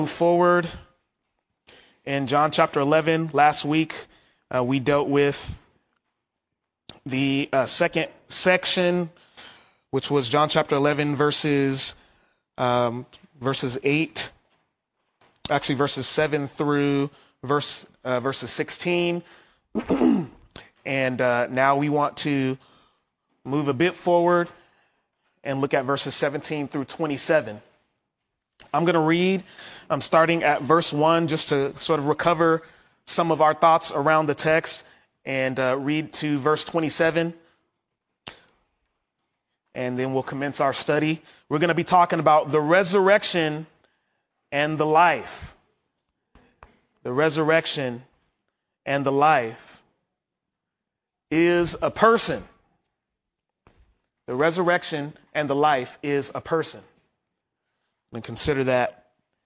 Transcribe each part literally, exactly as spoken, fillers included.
Forward in John chapter eleven. Last week uh, we dealt with the uh, second section, which was John chapter eleven verses um, verses eight, actually verses seven through verse uh, verses sixteen. And uh, now we want to move a bit forward and look at verses seventeen through twenty-seven. I'm going to read, I'm starting at verse one just to sort of recover some of our thoughts around the text, and uh, read to verse twenty-seven. And then we'll commence our study. We're going to be talking about the resurrection and the life. The resurrection and the life is a person. The resurrection and the life is a person. And consider that.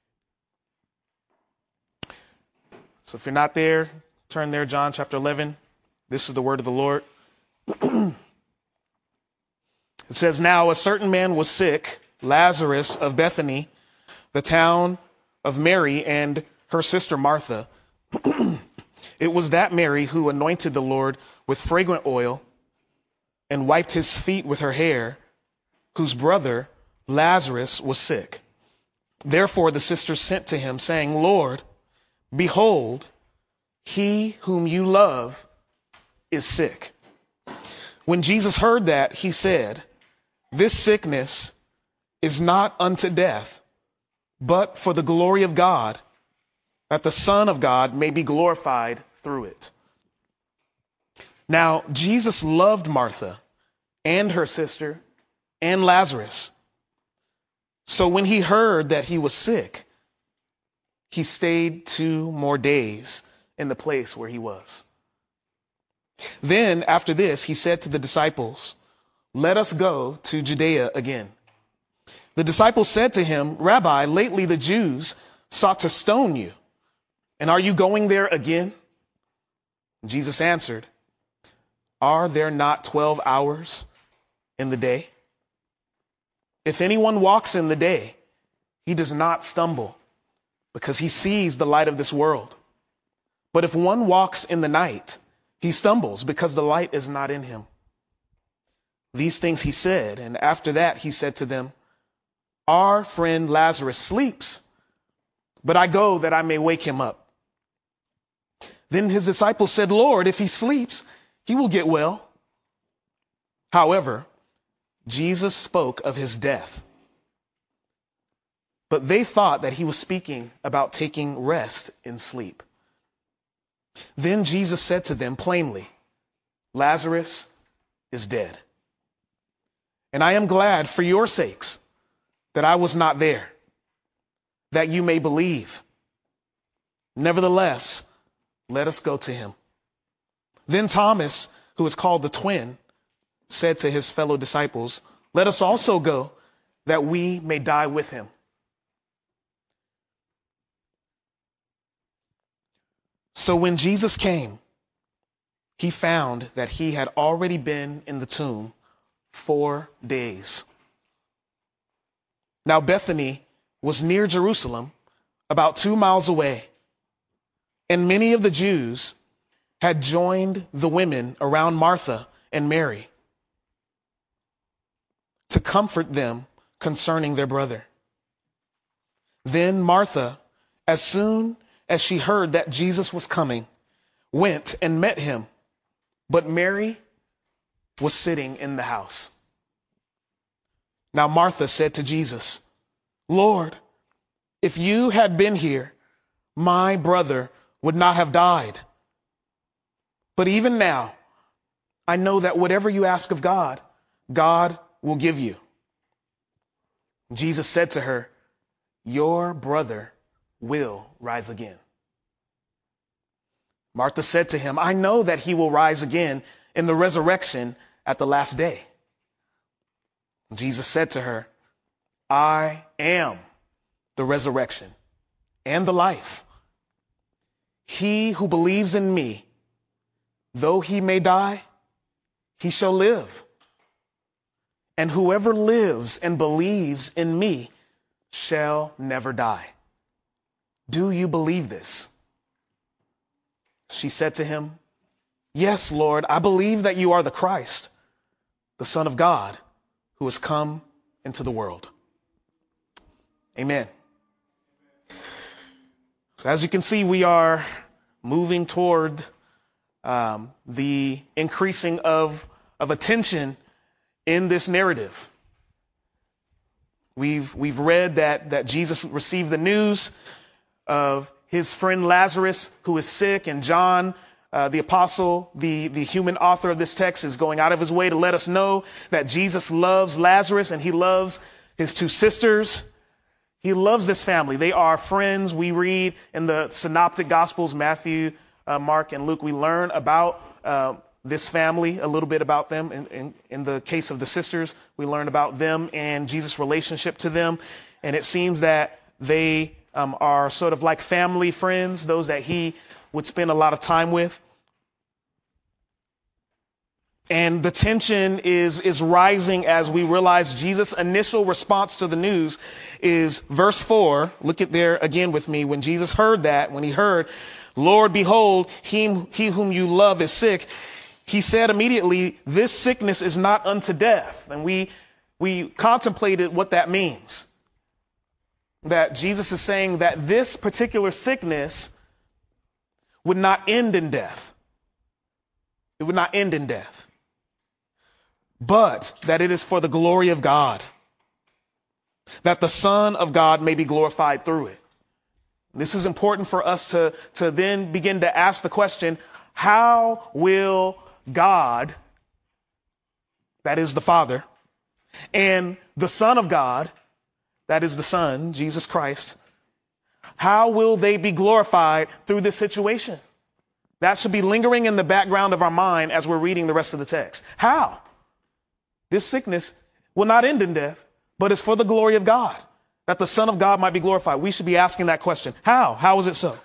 So if you're not there, turn there, John chapter eleven. This is the word of the Lord. It says, "Now a certain man was sick, Lazarus of Bethany, the town of Mary and her sister Martha. It was that Mary who anointed the Lord with fragrant oil and wiped his feet with her hair, whose brother Lazarus was sick. Therefore the sisters sent to him, saying, Lord, behold, he whom you love is sick." When Jesus heard that, he said, "This sickness is not unto death, but for the glory of God, that the Son of God may be glorified through it." Now, Jesus loved Martha and her sister and Lazarus. So when he heard that he was sick, he stayed two more days in the place where he was. Then after this, he said to the disciples, "Let us go to Judea again." The disciples said to him, "Rabbi, lately the Jews sought to stone you, and are you going there again?" Jesus answered, "Are there not twelve hours in the day? If anyone walks in the day, he does not stumble, because he sees the light of this world. But if one walks in the night, he stumbles, because the light is not in him." These things he said, and after that he said to them, "Our friend Lazarus sleeps, but I go that I may wake him up." Then his disciples said, "Lord, if he sleeps, he will get well." However, Jesus spoke of his death, but they thought that he was speaking about taking rest in sleep. Then Jesus said to them plainly, "Lazarus is dead. And I am glad for your sakes that I was not there, that you may believe. Nevertheless, let us go to him." Then Thomas, who is called the twin, said to his fellow disciples, "Let us also go, that we may die with him." So when Jesus came, he found that he had already been in the tomb four days. Now Bethany was near Jerusalem, about two miles away, and many of the Jews had joined the women around Martha and Mary to comfort them concerning their brother. Then Martha, as soon as she heard that Jesus was coming, went and met him, but Mary was sitting in the house. Now Martha said to Jesus, "Lord, if you had been here, my brother would not have died. But even now, I know that whatever you ask of God, God will give you." Jesus said to her, "Your brother will rise again." Martha said to him, "I know that he will rise again in the resurrection at the last day." Jesus said to her, "I am the resurrection and the life. He who believes in me, though he may die, he shall live. And whoever lives and believes in me shall never die. "Do you believe this?" She said to him, "Yes, Lord, I believe that you are the Christ, the Son of God, who has come into the world." Amen. So as you can see, we are moving toward um, the increasing of, of attention in this narrative. We've, we've read that, that Jesus received the news of his friend Lazarus, who is sick, and John, uh, the apostle, the, the human author of this text, is going out of his way to let us know that Jesus loves Lazarus and he loves his two sisters. He loves this family. They are friends. We read in the synoptic gospels, Matthew, uh, Mark, and Luke, we learn about uh, this family, a little bit about them. In, in, in the case of the sisters, we learn about them and Jesus' relationship to them. And it seems that they um, are sort of like family friends, those that he would spend a lot of time with. And the tension is, is rising as we realize Jesus' initial response to the news is verse four. Look at there again with me. When Jesus heard that, when he heard, "Lord, behold, he, he whom you love is sick," he said immediately, "This sickness is not unto death." And we, we contemplated what that means. That Jesus is saying that this particular sickness would not end in death. It would not end in death. But that it is for the glory of God, that the Son of God may be glorified through it. This is important for us to, to then begin to ask the question, how will God, that is the Father, and the Son of God, that is the Son, Jesus Christ, how will they be glorified through this situation? That should be lingering in the background of our mind as we're reading the rest of the text. How? This sickness will not end in death, but it's for the glory of God, that the Son of God might be glorified. We should be asking that question. How? How is it so?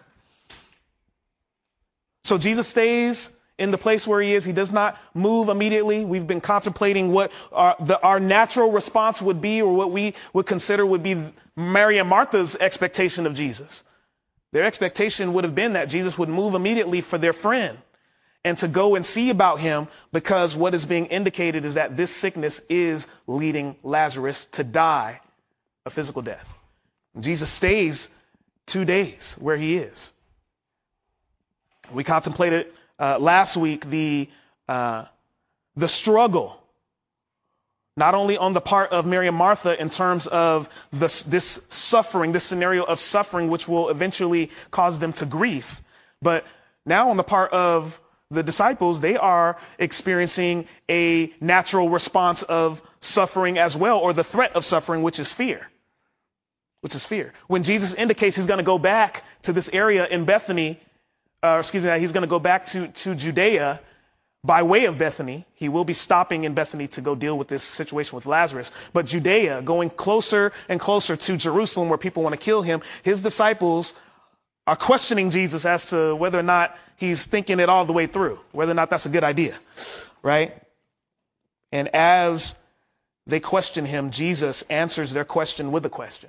So Jesus stays in the place where he is. He does not move immediately. We've been contemplating what our, the, our natural response would be, or what we would consider would be Mary and Martha's expectation of Jesus. Their expectation would have been that Jesus would move immediately for their friend and to go and see about him, because what is being indicated is that this sickness is leading Lazarus to die a physical death. Jesus stays two days where he is. We contemplated uh, last week the uh, the struggle, not only on the part of Mary and Martha in terms of this, this suffering, this scenario of suffering, which will eventually cause them to grief, but now on the part of the disciples, they are experiencing a natural response of suffering as well, or the threat of suffering, which is fear. Which is fear. When Jesus indicates he's going to go back to this area in Bethany, uh, excuse me, he's going to go back to, to Judea by way of Bethany. He will be stopping in Bethany to go deal with this situation with Lazarus. But Judea, going closer and closer to Jerusalem, where people want to kill him, his disciples are questioning Jesus as to whether or not he's thinking it all the way through, whether or not that's a good idea, right? And as they question him, Jesus answers their question with a question.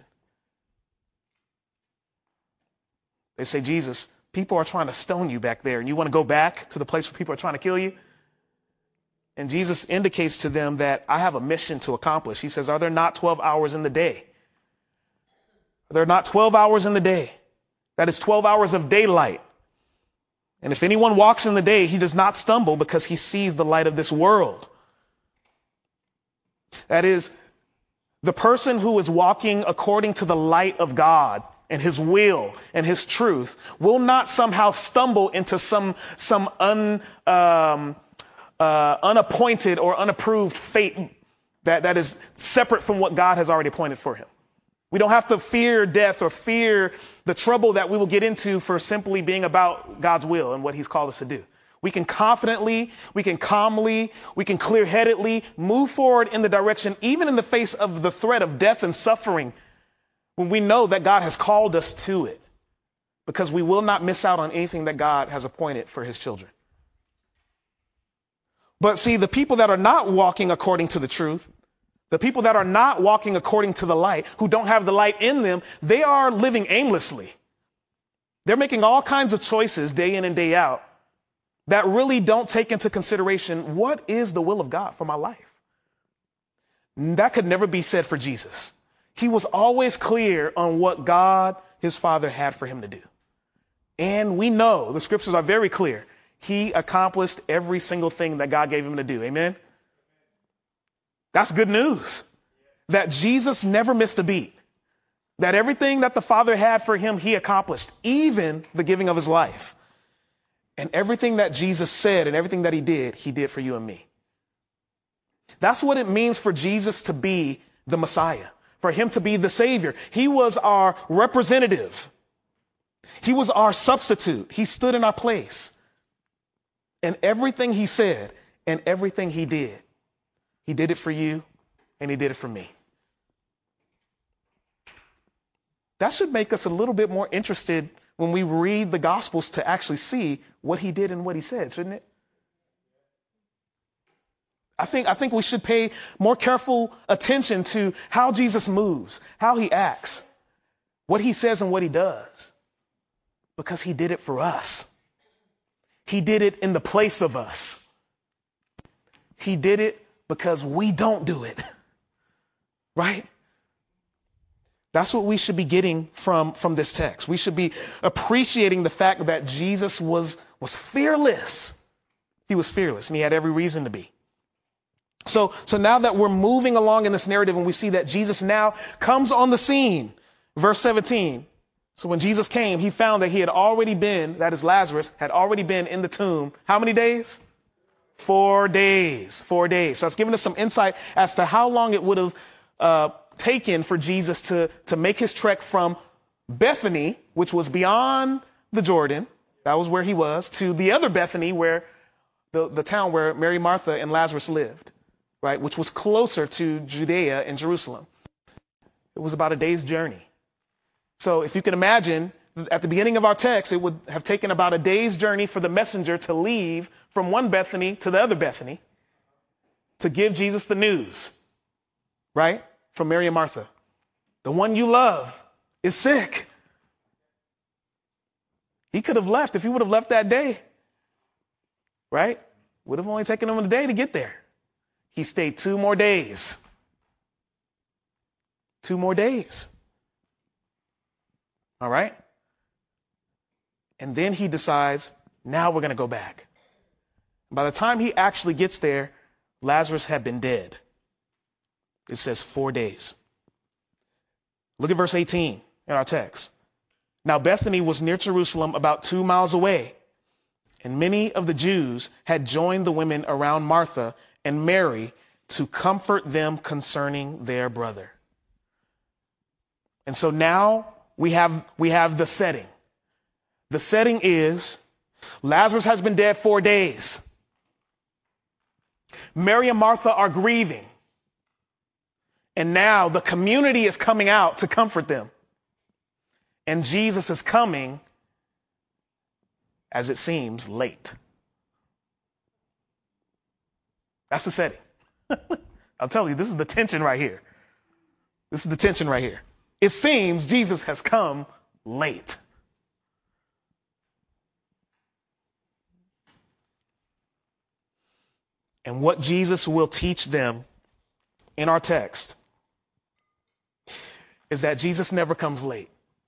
They say, "Jesus, people are trying to stone you back there, and you want to go back to the place where people are trying to kill you?" And Jesus indicates to them that I have a mission to accomplish. He says, "Are there not twelve hours in the day? Are there not twelve hours in the day? That is twelve hours of daylight. And if anyone walks in the day, he does not stumble because he sees the light of this world." That is, the person who is walking according to the light of God and his will and his truth will not somehow stumble into some, some un, um, uh, unappointed or unapproved fate that, that is separate from what God has already appointed for him. We don't have to fear death or fear the trouble that we will get into for simply being about God's will and what he's called us to do. We can confidently, we can calmly, we can clear-headedly move forward in the direction, even in the face of the threat of death and suffering, when we know that God has called us to it, because we will not miss out on anything that God has appointed for his children. But see, the people that are not walking according to the truth, the people that are not walking according to the light, who don't have the light in them, they are living aimlessly. They're making all kinds of choices day in and day out that really don't take into consideration what is the will of God for my life. That could never be said for Jesus. He was always clear on what God, his Father, had for him to do. And we know the scriptures are very clear. He accomplished every single thing that God gave him to do. Amen. That's good news. That Jesus never missed a beat. That everything that the Father had for him, he accomplished, even the giving of his life. And everything that Jesus said and everything that he did, he did for you and me. That's what it means for Jesus to be the Messiah, for him to be the Savior. He was our representative. He was our substitute. He stood in our place. And everything he said and everything he did, he did it for you and he did it for me. That should make us a little bit more interested when we read the Gospels to actually see what he did and what he said, shouldn't it? I think, I think we should pay more careful attention to how Jesus moves, how he acts, what he says and what he does, because he did it for us. He did it in the place of us. He did it because we don't do it, right? That's what we should be getting from, from this text. We should be appreciating the fact that Jesus was, was fearless. He was fearless, and he had every reason to be. So, so now that we're moving along in this narrative and we see that Jesus now comes on the scene, verse seventeen. So when Jesus came, he found that he had already been, that is Lazarus, had already been in the tomb. How many days? Four days. Four days. So it's giving us some insight as to how long it would have uh, taken for Jesus to, to make his trek from Bethany, which was beyond the Jordan, that was where he was, to the other Bethany, where the, the town where Mary, Martha, and Lazarus lived, right, which was closer to Judea and Jerusalem. It was about a day's journey. So if you can imagine, at the beginning of our text, it would have taken about a day's journey for the messenger to leave from one Bethany to the other Bethany to give Jesus the news, right? From Mary and Martha. The one you love is sick. He could have left if he would have left that day, right? Would have only taken him a day to get there. He stayed two more days. Two more days. All right? And then he decides, now we're going to go back. By the time he actually gets there, Lazarus had been dead. It says four days. Look at verse eighteen in our text. Now Bethany was near Jerusalem, about two miles away, and many of the Jews had joined the women around Martha and Mary to comfort them concerning their brother. And so now we have, we have the setting. The setting is Lazarus has been dead four days. Mary and Martha are grieving. And now the community is coming out to comfort them. And Jesus is coming, as it seems, late. That's the setting. I'll tell you, this is the tension right here. This is the tension right here. It seems Jesus has come late. And what Jesus will teach them in our text is that Jesus never comes late.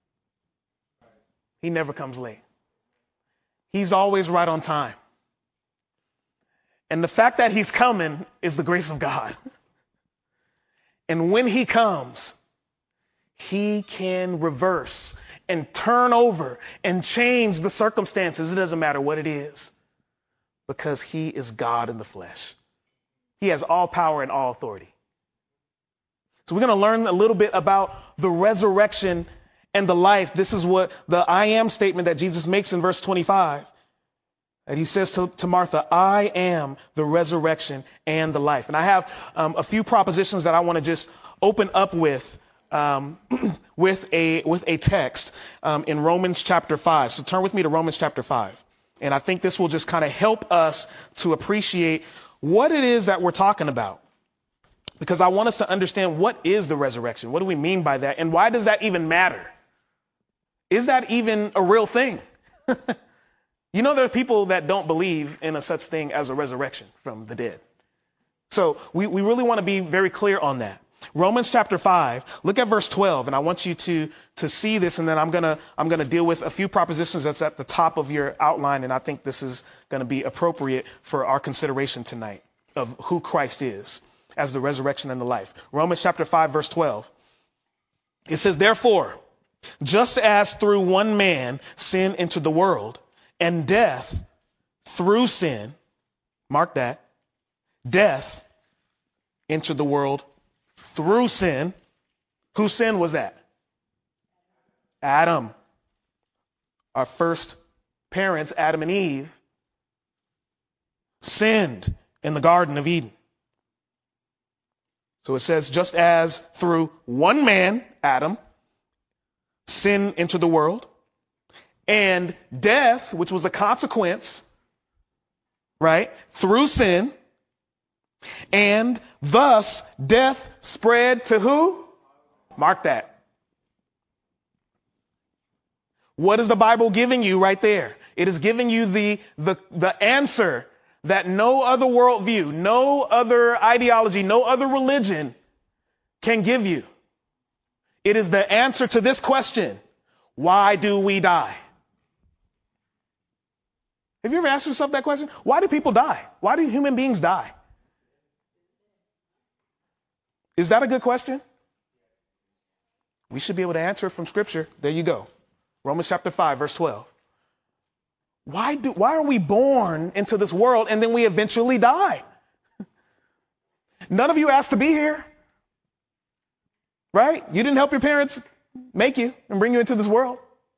He never comes late. He's always right on time. And the fact that he's coming is the grace of God. And when he comes, he can reverse and turn over and change the circumstances. It doesn't matter what it is, because he is God in the flesh. He has all power and all authority. So we're going to learn a little bit about the resurrection and the life. This is what the I am statement that Jesus makes in verse twenty-five. And he says to, to Martha, I am the resurrection and the life. And I have um, a few propositions that I want to just open up with um, with a with a text um, in Romans chapter five. So turn with me to Romans chapter five. And I think this will just kind of help us to appreciate what it is that we're talking about. Because I want us to understand, what is the resurrection? What do we mean by that? And why does that even matter? is that even a real thing? You know, there are people that don't believe in a such thing as a resurrection from the dead. So we, we really want to be very clear on that. Romans chapter five, look at verse twelve, and I want you to to see this, and then I'm gonna I'm gonna deal with a few propositions that's at the top of your outline, and I think this is going to be appropriate for our consideration tonight of who Christ is as the resurrection and the life. Romans chapter five, verse twelve. It says, therefore, just as through one man sin entered the world, and death through sin, mark that, death entered the world through sin. Whose sin was that? Adam. Our first parents, Adam and Eve, sinned in the Garden of Eden. So it says, just as through one man, Adam, sin entered the world, and death, which was a consequence, right, through sin, and thus death spread to who? Mark that. What is the Bible giving you right there? It is giving you the, the, the answer that no other worldview, no other ideology, no other religion can give you. It is the answer to this question. Why do we die? Have you ever asked yourself that question? Why do people die? Why do human beings die? Is that a good question? We should be able to answer it from Scripture. There you go. Romans chapter five, verse twelve. Why do, why are we born into this world and then we eventually die? None of you asked to be here. Right? You didn't help your parents make you and bring you into this world.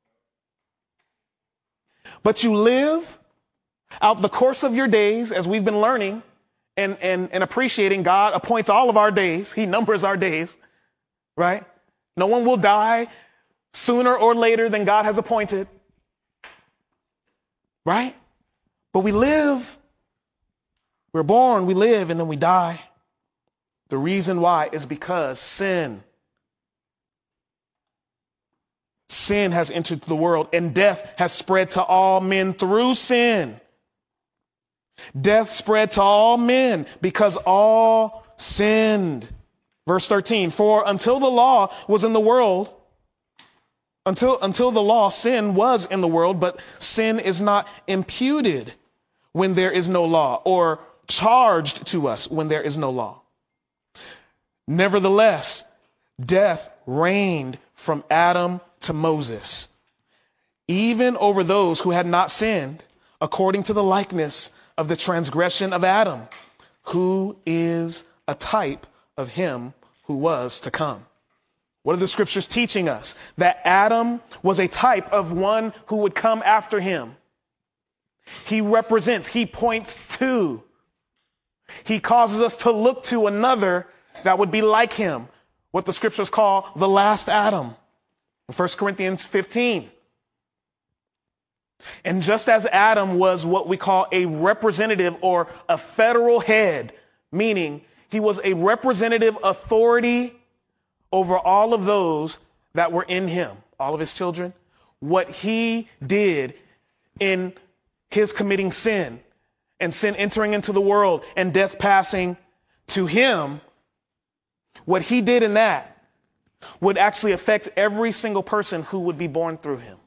But you live out the course of your days, as we've been learning and, and, and appreciating. God appoints all of our days. He numbers our days. Right? No one will die sooner or later than God has appointed. Right? But we live. We're born, we live, and then we die. The reason why is because sin. Sin has entered the world, and death has spread to all men through sin. Death spread to all men because all sinned. Verse thirteen, for until the law was in the world, until, until the law, sin was in the world, but sin is not imputed when there is no law, or charged to us when there is no law. Nevertheless, death reigned from Adam to Moses, even over those who had not sinned, according to the likeness of the transgression of Adam, who is a type of him who was to come. What are the scriptures teaching us? That Adam was a type of one who would come after him. He represents, he points to, he causes us to look to another that would be like him, what the scriptures call the last Adam. In First Corinthians fifteen. And just as Adam was what we call a representative or a federal head, meaning he was a representative authority over all of those that were in him, all of his children, what he did in his committing sin and sin entering into the world and death passing to him, what he did in that would actually affect every single person who would be born through him.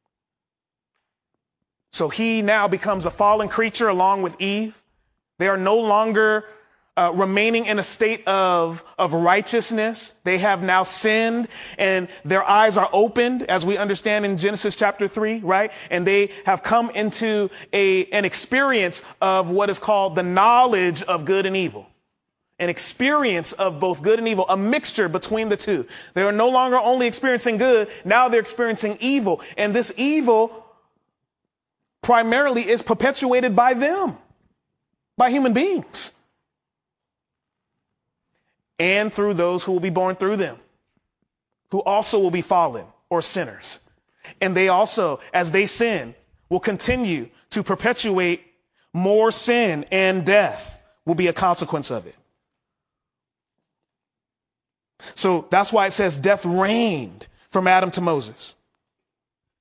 So he now becomes a fallen creature along with Eve. They are no longer uh, remaining in a state of, of righteousness. They have now sinned and their eyes are opened, as we understand in Genesis chapter three, right? And they have come into a, an experience of what is called the knowledge of good and evil. An experience of both good and evil, a mixture between the two. They are no longer only experiencing good, now they're experiencing evil. And this evil primarily is perpetuated by them, by human beings, and through those who will be born through them, who also will be fallen or sinners. And they also, as they sin, will continue to perpetuate more sin, and death will be a consequence of it. So that's why it says death reigned from Adam to Moses.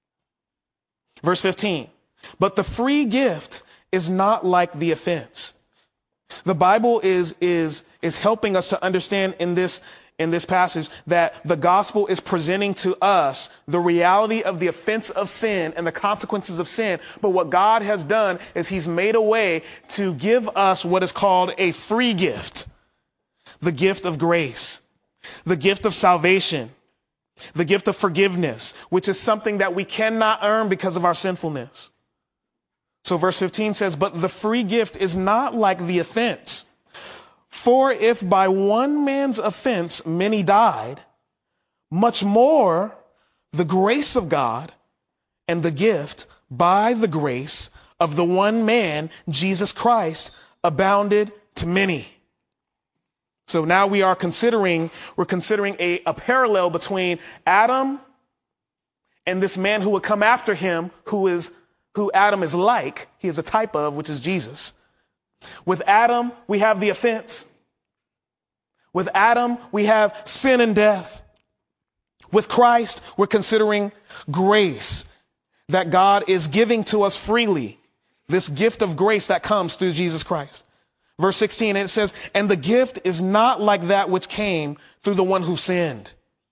Verse fifteen. But the free gift is not like the offense. The Bible is, is, is helping us to understand in this, in this passage that the gospel is presenting to us the reality of the offense of sin and the consequences of sin. But what God has done is he's made a way to give us what is called a free gift. The gift of grace, the gift of salvation, the gift of forgiveness, which is something that we cannot earn because of our sinfulness. So verse fifteen says, but the free gift is not like the offense. For if by one man's offense many died, much more the grace of God and the gift by the grace of the one man, Jesus Christ, abounded to many. So now we are considering, we're considering a, a parallel between Adam and this man who would come after him, who is who Adam is like. He is a type of, which is Jesus. With Adam, we have the offense. With Adam, we have sin and death. With Christ, we're considering grace that God is giving to us freely. This gift of grace that comes through Jesus Christ. Verse sixteen, and it says, and the gift is not like that which came through the one who sinned.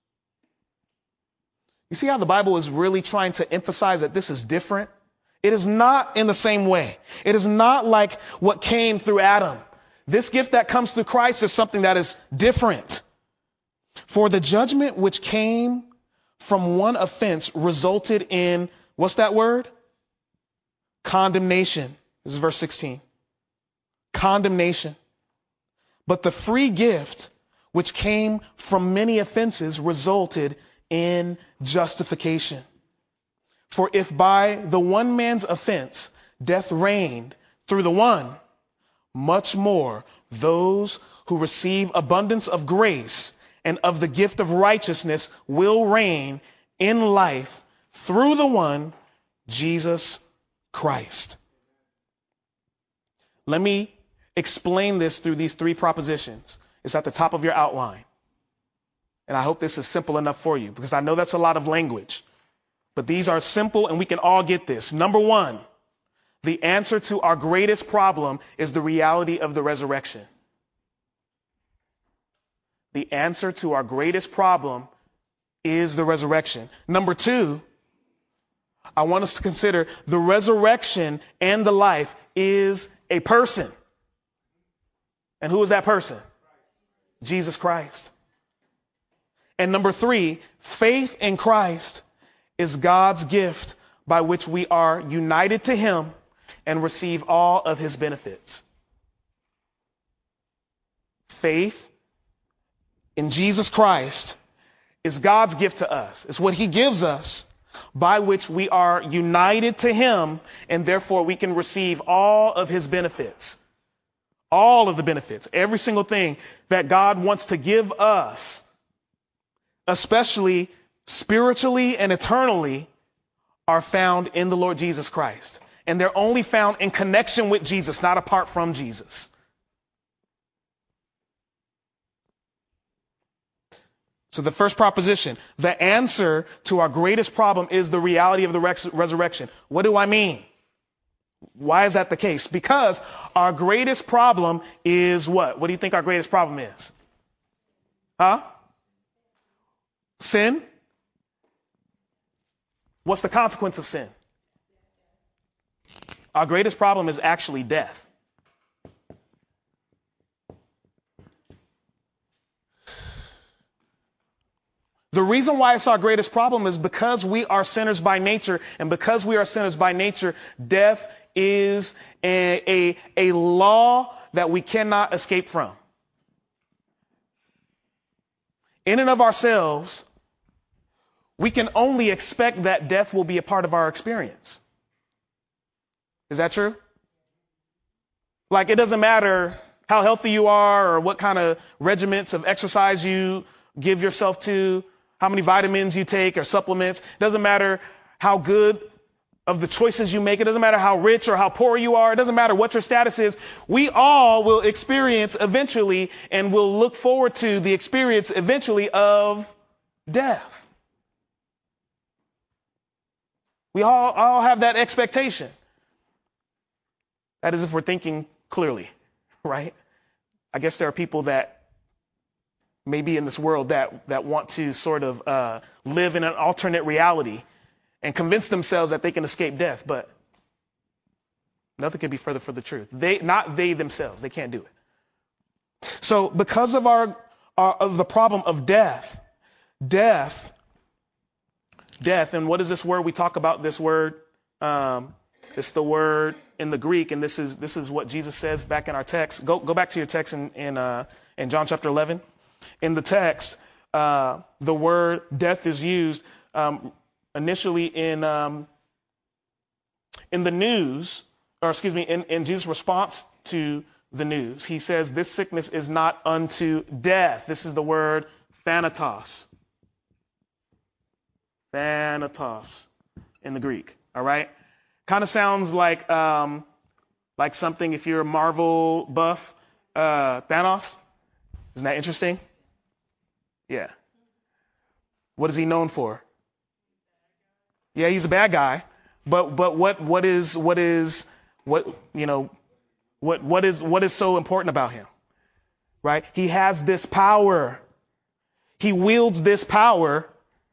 You see how the Bible is really trying to emphasize that this is different? It is not in the same way. It is not like what came through Adam. This gift that comes through Christ is something that is different. For the judgment which came from one offense resulted in, what's that word? Condemnation. This is verse sixteen. Condemnation. But the free gift which came from many offenses resulted in justification. For if by the one man's offense death reigned through the one, much more those who receive abundance of grace and of the gift of righteousness will reign in life through the one, Jesus Christ. Let me explain this through these three propositions. It's at the top of your outline. And I hope this is simple enough for you, because I know that's a lot of language. But these are simple and we can all get this. Number one, the answer to our greatest problem is the reality of the resurrection. The answer to our greatest problem is the resurrection. Number two, I want us to consider the resurrection and the life is a person. And who is that person? Jesus Christ. And number three, faith in Christ is God's gift by which we are united to him and receive all of his benefits. Faith in Jesus Christ is God's gift to us. It's what he gives us by which we are united to him, and therefore we can receive all of his benefits. All of the benefits, every single thing that God wants to give us, especially spiritually and eternally, are found in the Lord Jesus Christ. And they're only found in connection with Jesus, not apart from Jesus. So the first proposition, the answer to our greatest problem is the reality of the res- resurrection. What do I mean? Why is that the case? Because our greatest problem is what? What do you think our greatest problem is? Huh? Sin? What's the consequence of sin? Our greatest problem is actually death. The reason why it's our greatest problem is because we are sinners by nature, and because we are sinners by nature, death is a, a, a law that we cannot escape from. In and of ourselves, we can only expect that death will be a part of our experience. Is that true? Like, it doesn't matter how healthy you are or what kind of regiments of exercise you give yourself to, how many vitamins you take or supplements. It doesn't matter how good of the choices you make. It doesn't matter how rich or how poor you are. It doesn't matter what your status is. We all will experience eventually, and will look forward to the experience eventually of death. We all, all have that expectation. That is if we're thinking clearly, right? I guess there are people that maybe in this world that, that want to sort of uh, live in an alternate reality and convince themselves that they can escape death, but nothing can be further from the truth. They, not they themselves, they can't do it. So because of our, our of the problem of death, death, death, and what is this word? We talk about this word. Um, it's the word in the Greek, and this is this is what Jesus says back in our text. Go go back to your text in in, uh, in John chapter eleven. In the text, uh, the word death is used um, initially in um, in the news, or excuse me, in, in Jesus' response to the news. He says, "This sickness is not unto death." This is the word thanatos. Thanatos in the Greek. All right. Kind of sounds like um, like something, if you're a Marvel buff, uh, Thanos. Isn't that interesting? Yeah. What is he known for? Yeah, he's a bad guy. But but what what is what is what you know what what is what is so important about him? Right? He has this power. He wields this power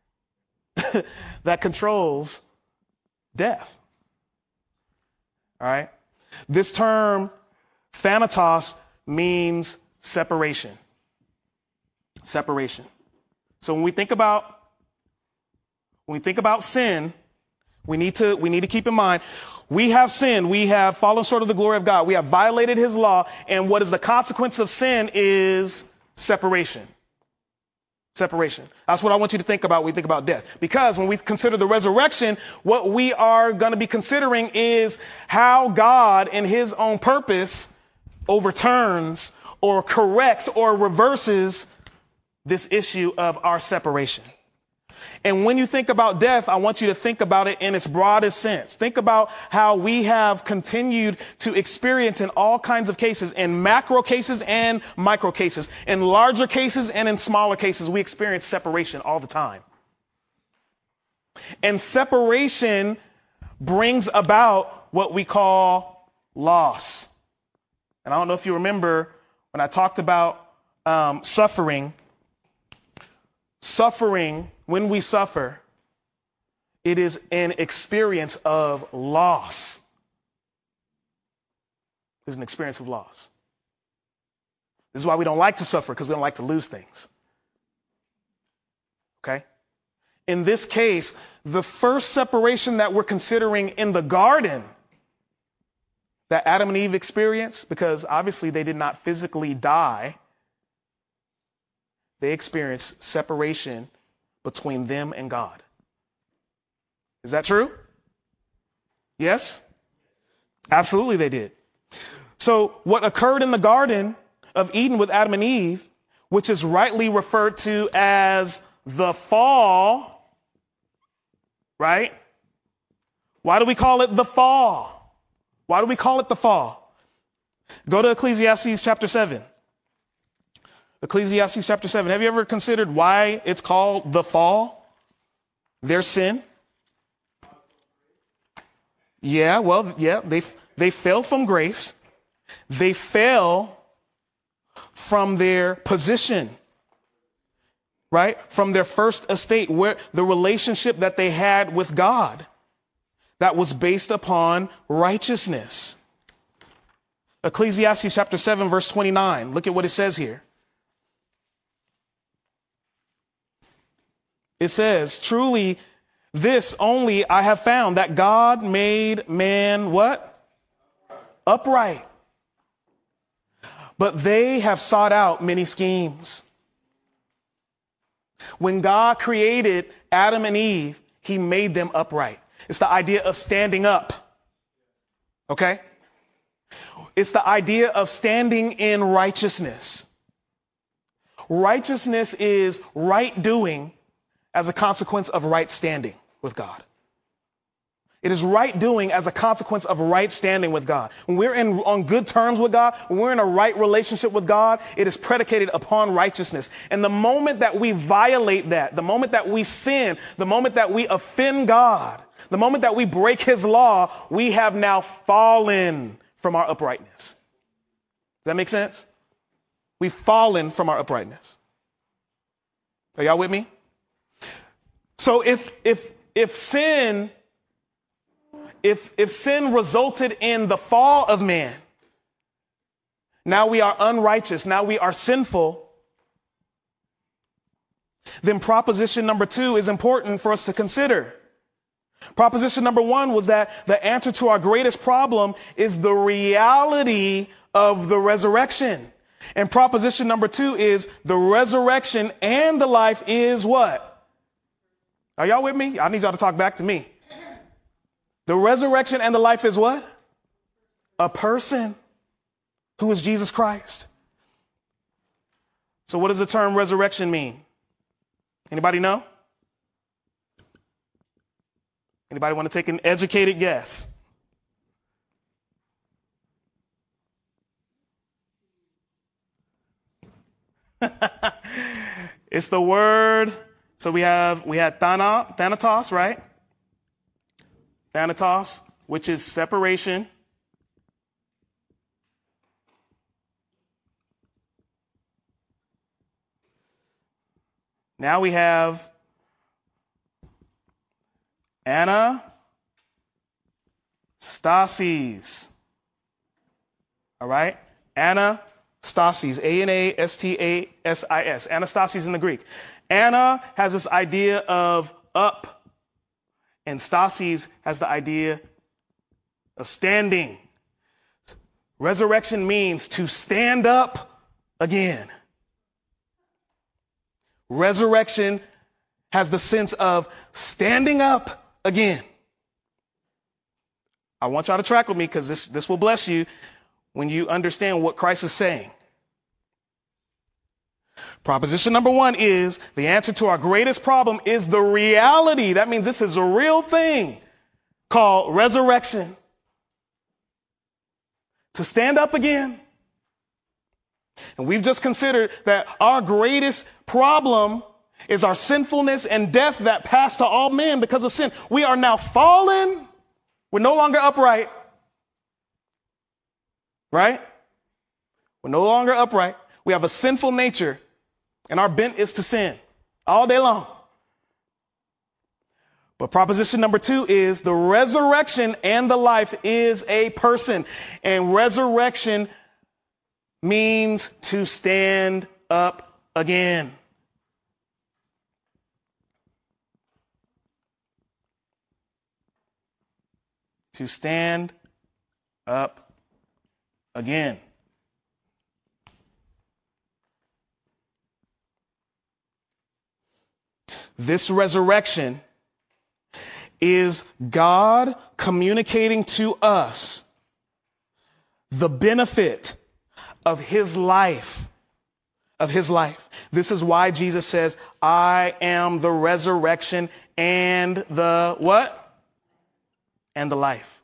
that controls death. All right. This term, thanatos, means separation. Separation. So when we think about when we think about sin, we need to we need to keep in mind we have sinned. We have fallen short of the glory of God. We have violated His law, and what is the consequence of sin is separation. Separation. That's what I want you to think about when we think about death. Because when we consider the resurrection, what we are going to be considering is how God, in His own purpose, overturns or corrects or reverses this issue of our separation. And when you think about death, I want you to think about it in its broadest sense. Think about how we have continued to experience in all kinds of cases, in macro cases and micro cases, in larger cases and in smaller cases, we experience separation all the time. And separation brings about what we call loss. And I don't know if you remember when I talked about um, suffering. Suffering, when we suffer, it is an experience of loss. It's an experience of loss. This is why we don't like to suffer, because we don't like to lose things. Okay? In this case, the first separation that we're considering in the garden that Adam and Eve experienced, because obviously they did not physically die, they experienced separation between them and God. Is that true? Yes? Absolutely they did. So what occurred in the Garden of Eden with Adam and Eve, which is rightly referred to as the fall, right? Why do we call it the fall? Why do we call it the fall? Go to Ecclesiastes chapter seven. Ecclesiastes chapter seven. Have you ever considered why it's called the fall? Their sin? Yeah, well, yeah, they they fell from grace. They fell from their position, right? From their first estate, where the relationship that they had with God that was based upon righteousness. Ecclesiastes chapter seven, verse twenty-nine. Look at what it says here. It says, truly, this only I have found, that God made man what? Upright. But they have sought out many schemes. When God created Adam and Eve, He made them upright. It's the idea of standing up. Okay? It's the idea of standing in righteousness. Righteousness is right doing as a consequence of right standing with God. It is right doing as a consequence of right standing with God. When we're in on good terms with God, when we're in a right relationship with God, it is predicated upon righteousness. And the moment that we violate that, the moment that we sin, the moment that we offend God, The moment that we break his law, we have now fallen from our uprightness. Does that make sense? We've fallen from our uprightness. Are y'all with me? So if if if sin if if sin resulted in the fall of man, now we are unrighteous, now we are sinful, then proposition number two is important for us to consider. Proposition number one was that the answer to our greatest problem is the reality of the resurrection. And proposition number two is the resurrection and the life is what? Are y'all with me? I need y'all to talk back to me. The resurrection and the life is what? A person who is Jesus Christ. So what does the term resurrection mean? Anybody know? Anybody want to take an educated guess? It's the word. So we have we had thana, thanatos, right? Thanatos, which is separation. Now we have anastasis. All right? Anastasis. A N A S T A S I S. Anastasis in the Greek. Anna has this idea of up, and stasis has the idea of standing. Resurrection means to stand up again. Resurrection has the sense of standing up again. I want y'all to track with me because this, this will bless you when you understand what Christ is saying. Proposition number one is the answer to our greatest problem is the reality. That means this is a real thing called resurrection. To stand up again. And we've just considered that our greatest problem is our sinfulness and death that passed to all men because of sin. We are now fallen. We're no longer upright. Right? We're no longer upright. We have a sinful nature, and our bent is to sin all day long. But proposition number two is the resurrection and the life is a person. And resurrection means to stand up again. To stand up again. This resurrection is God communicating to us the benefit of his life, of his life. This is why Jesus says, I am the resurrection and the what? And the life.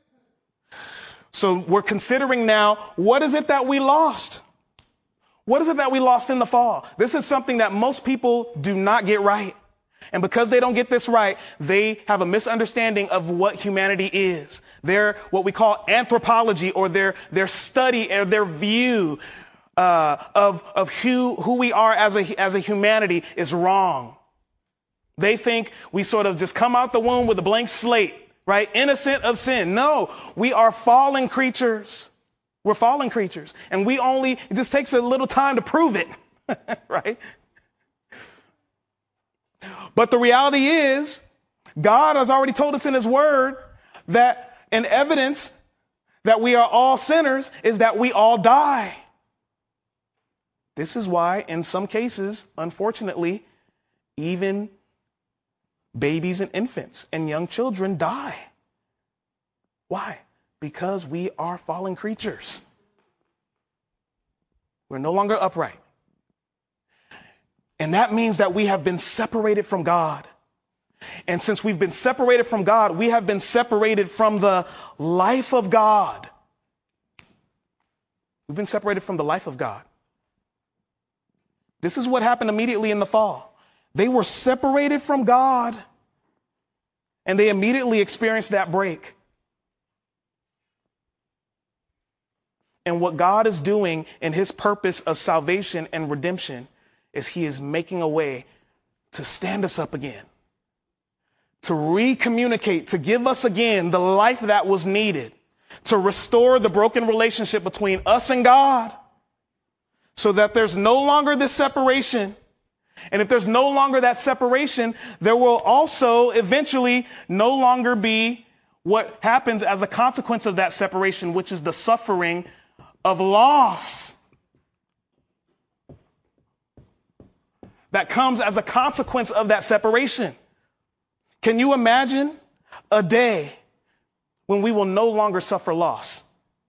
So we're considering now, what is it that we lost? What is it that we lost in the fall? This is something that most people do not get right. And because they don't get this right, they have a misunderstanding of what humanity is. Their, what we call anthropology, or their, their study or their view uh, of, of who, who we are as a, as a humanity is wrong. They think we sort of just come out the womb with a blank slate, right? Innocent of sin. No, we are fallen creatures. We're fallen creatures. And we only, it just takes a little time to prove it, right? But the reality is, God has already told us in his word that an evidence that we are all sinners is that we all die. This is why in some cases, unfortunately, even babies and infants and young children die. Why? Because we are fallen creatures. We're no longer upright. And that means that we have been separated from God. And since we've been separated from God, we have been separated from the life of God. We've been separated from the life of God. This is what happened immediately in the fall. They were separated from God. And they immediately experienced that break. And what God is doing in his purpose of salvation and redemption is he is making a way to stand us up again, to recommunicate, to give us again the life that was needed, to restore the broken relationship between us and God, so that there's no longer this separation. And if there's no longer that separation, there will also eventually no longer be what happens as a consequence of that separation, which is the suffering of loss that comes as a consequence of that separation. Can you imagine a day when we will no longer suffer loss?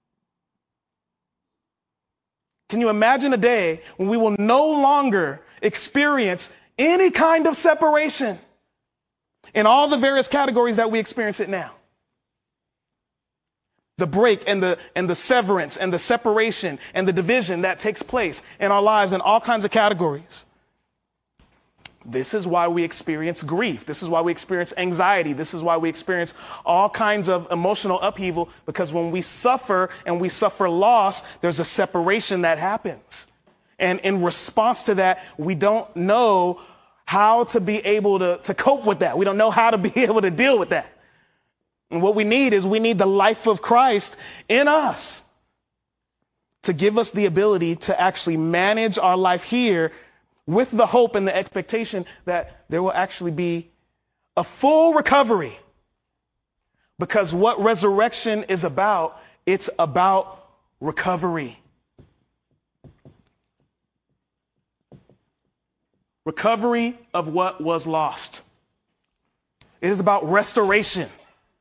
Can you imagine a day when we will no longer experience any kind of separation in all the various categories that we experience it now? The break and the and the severance and the separation and the division that takes place in our lives in all kinds of categories. This is why we experience grief. This is why we experience anxiety. This is why we experience all kinds of emotional upheaval, because when we suffer and we suffer loss, there's a separation that happens. And in response to that, we don't know how to be able to, to cope with that. We don't know how to be able to deal with that. And what we need is we need the life of Christ in us to give us the ability to actually manage our life here with the hope and the expectation that there will actually be a full recovery. Because what resurrection is about, it's about recovery. Recovery of what was lost. It is about restoration.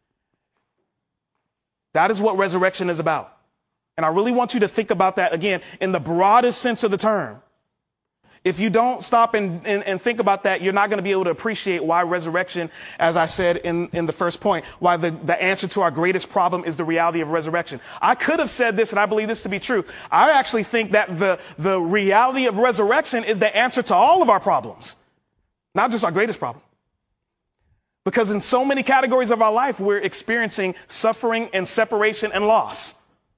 That is what resurrection is about. And I really want you to think about that again in the broadest sense of the term. If you don't stop and, and, and think about that, you're not going to be able to appreciate why resurrection, as I said in, in the first point, why the, the answer to our greatest problem is the reality of resurrection. I could have said this, and I believe this to be true. I actually think that the, the reality of resurrection is the answer to all of our problems, not just our greatest problem. Because in so many categories of our life, we're experiencing suffering and separation and loss.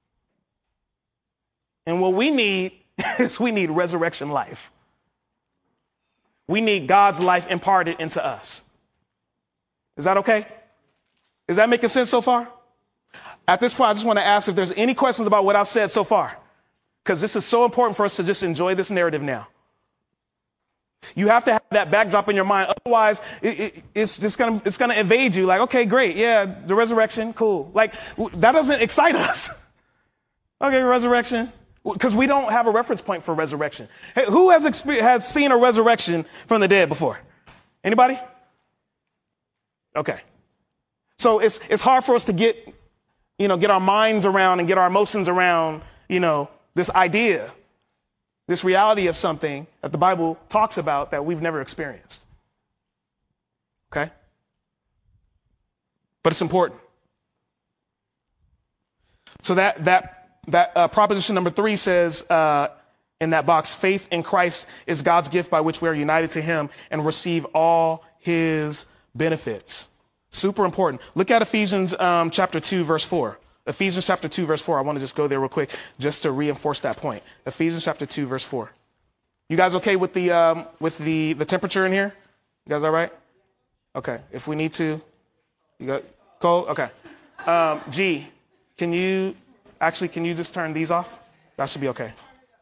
And what we need is we need resurrection life. We need God's life imparted into us. Is that okay? Is that making sense so far? At this point, I just want to ask if there's any questions about what I've said so far, because this is so important for us to just enjoy this narrative now. You have to have that backdrop in your mind. Otherwise, it, it, it's just going to it's going to evade you. Like, okay, great. Yeah, the resurrection. Cool. Like, w- that doesn't excite us. Okay, resurrection. Because we don't have a reference point for resurrection. Hey, who has exper- has seen a resurrection from the dead before? Anybody? Okay. So it's it's hard for us to get, you know, get our minds around and get our emotions around, you know, this idea, this reality of something that the Bible talks about that we've never experienced. Okay? But it's important. So that that That uh, proposition number three says uh, in that box, faith in Christ is God's gift by which we are united to him and receive all his benefits. Super important. Look at Ephesians um, chapter two, verse four. Ephesians chapter two, verse four. I want to just go there real quick just to reinforce that point. Ephesians chapter two, verse four. You guys okay with the um, with the, the temperature in here? You guys all right? Okay. If we need to, you got cold? Okay. Um, G, can you... Actually, can you just turn these off? That should be okay.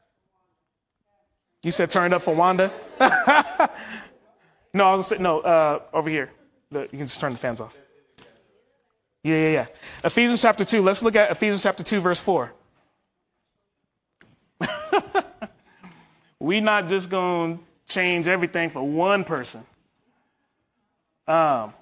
You said turn it up for Wanda? No, I was saying, no, uh, over here. The, you can just turn the fans off. Yeah, yeah, yeah. Ephesians chapter two. Let's look at Ephesians chapter two, verse four. We're not just going to change everything for one person. Um,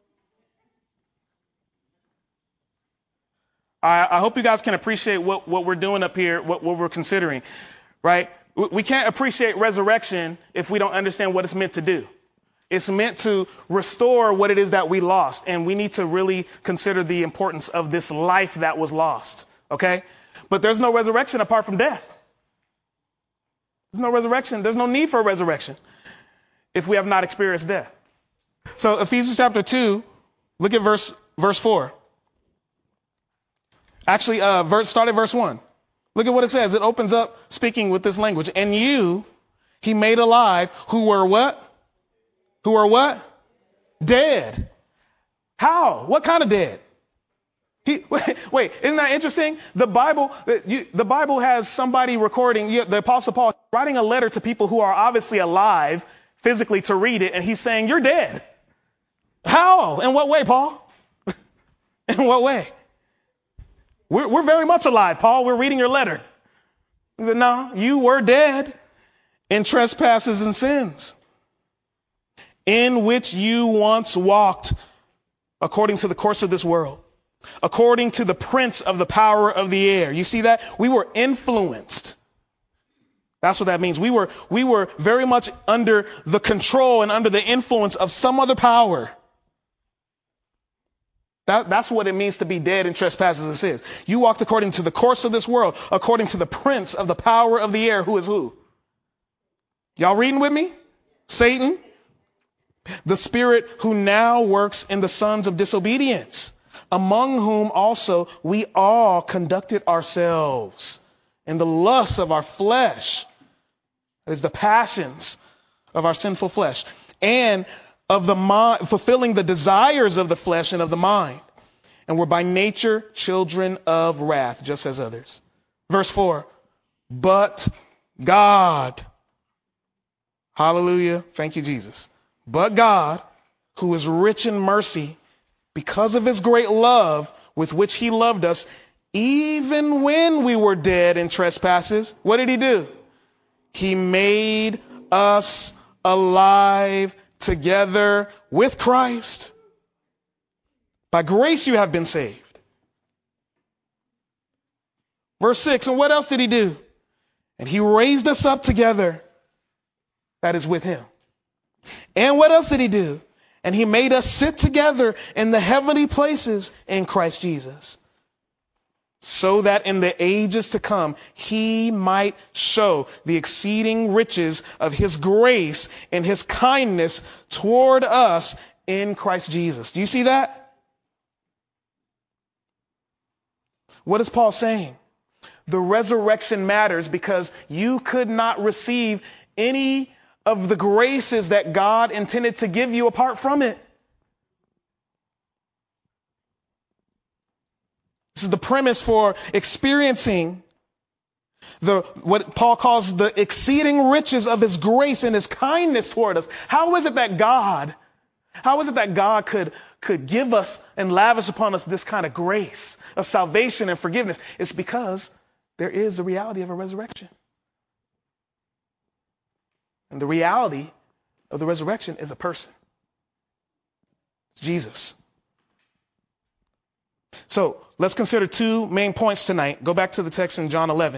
I hope you guys can appreciate what, what we're doing up here, what, what we're considering, right? We can't appreciate resurrection if we don't understand what it's meant to do. It's meant to restore what it is that we lost. And we need to really consider the importance of this life that was lost. Okay? But there's no resurrection apart from death. There's no resurrection. There's no need for a resurrection if we have not experienced death. So Ephesians chapter two, Look at verse verse four. Actually, uh, verse, start at verse one. Look at what it says. It opens up speaking with this language. And you, he made alive who were what? Who were what? Dead. How? What kind of dead? He, wait, wait, isn't that interesting? The Bible, you, the Bible has somebody recording, you, the Apostle Paul writing a letter to people who are obviously alive physically to read it, and he's saying, you're dead. How? In what way, Paul? In what way? We're, we're very much alive, Paul. We're reading your letter. He said, no, you were dead in trespasses and sins, in which you once walked according to the course of this world, according to the prince of the power of the air. You see that? We were influenced. That's what that means. We were, we were very much under the control and under the influence of some other power. That, that's what it means to be dead in trespasses and sins. You walked according to the course of this world, according to the prince of the power of the air, who is who? Y'all reading with me? Satan, the spirit who now works in the sons of disobedience, among whom also we all conducted ourselves in the lusts of our flesh. That is the passions of our sinful flesh, and of the mind, fulfilling the desires of the flesh and of the mind. And were by nature children of wrath, just as others. Verse four, but God, hallelujah, thank you, Jesus. But God, who is rich in mercy, because of his great love with which he loved us, even when we were dead in trespasses, what did he do? He made us alive together with Christ. By grace you have been saved. Verse six, and what else did he do? And he raised us up together, that is with him. And what else did he do? And he made us sit together in the heavenly places in Christ Jesus, so that in the ages to come, he might show the exceeding riches of his grace and his kindness toward us in Christ Jesus. Do you see that? What is Paul saying? The resurrection matters because you could not receive any of the graces that God intended to give you apart from it. This is the premise for experiencing the what Paul calls the exceeding riches of his grace and his kindness toward us. How is it that God, how is it that God could, could give us and lavish upon us this kind of grace of salvation and forgiveness? It's because there is the reality of a resurrection. And the reality of the resurrection is a person. It's Jesus. So let's consider two main points tonight. Go back to the text in John eleven.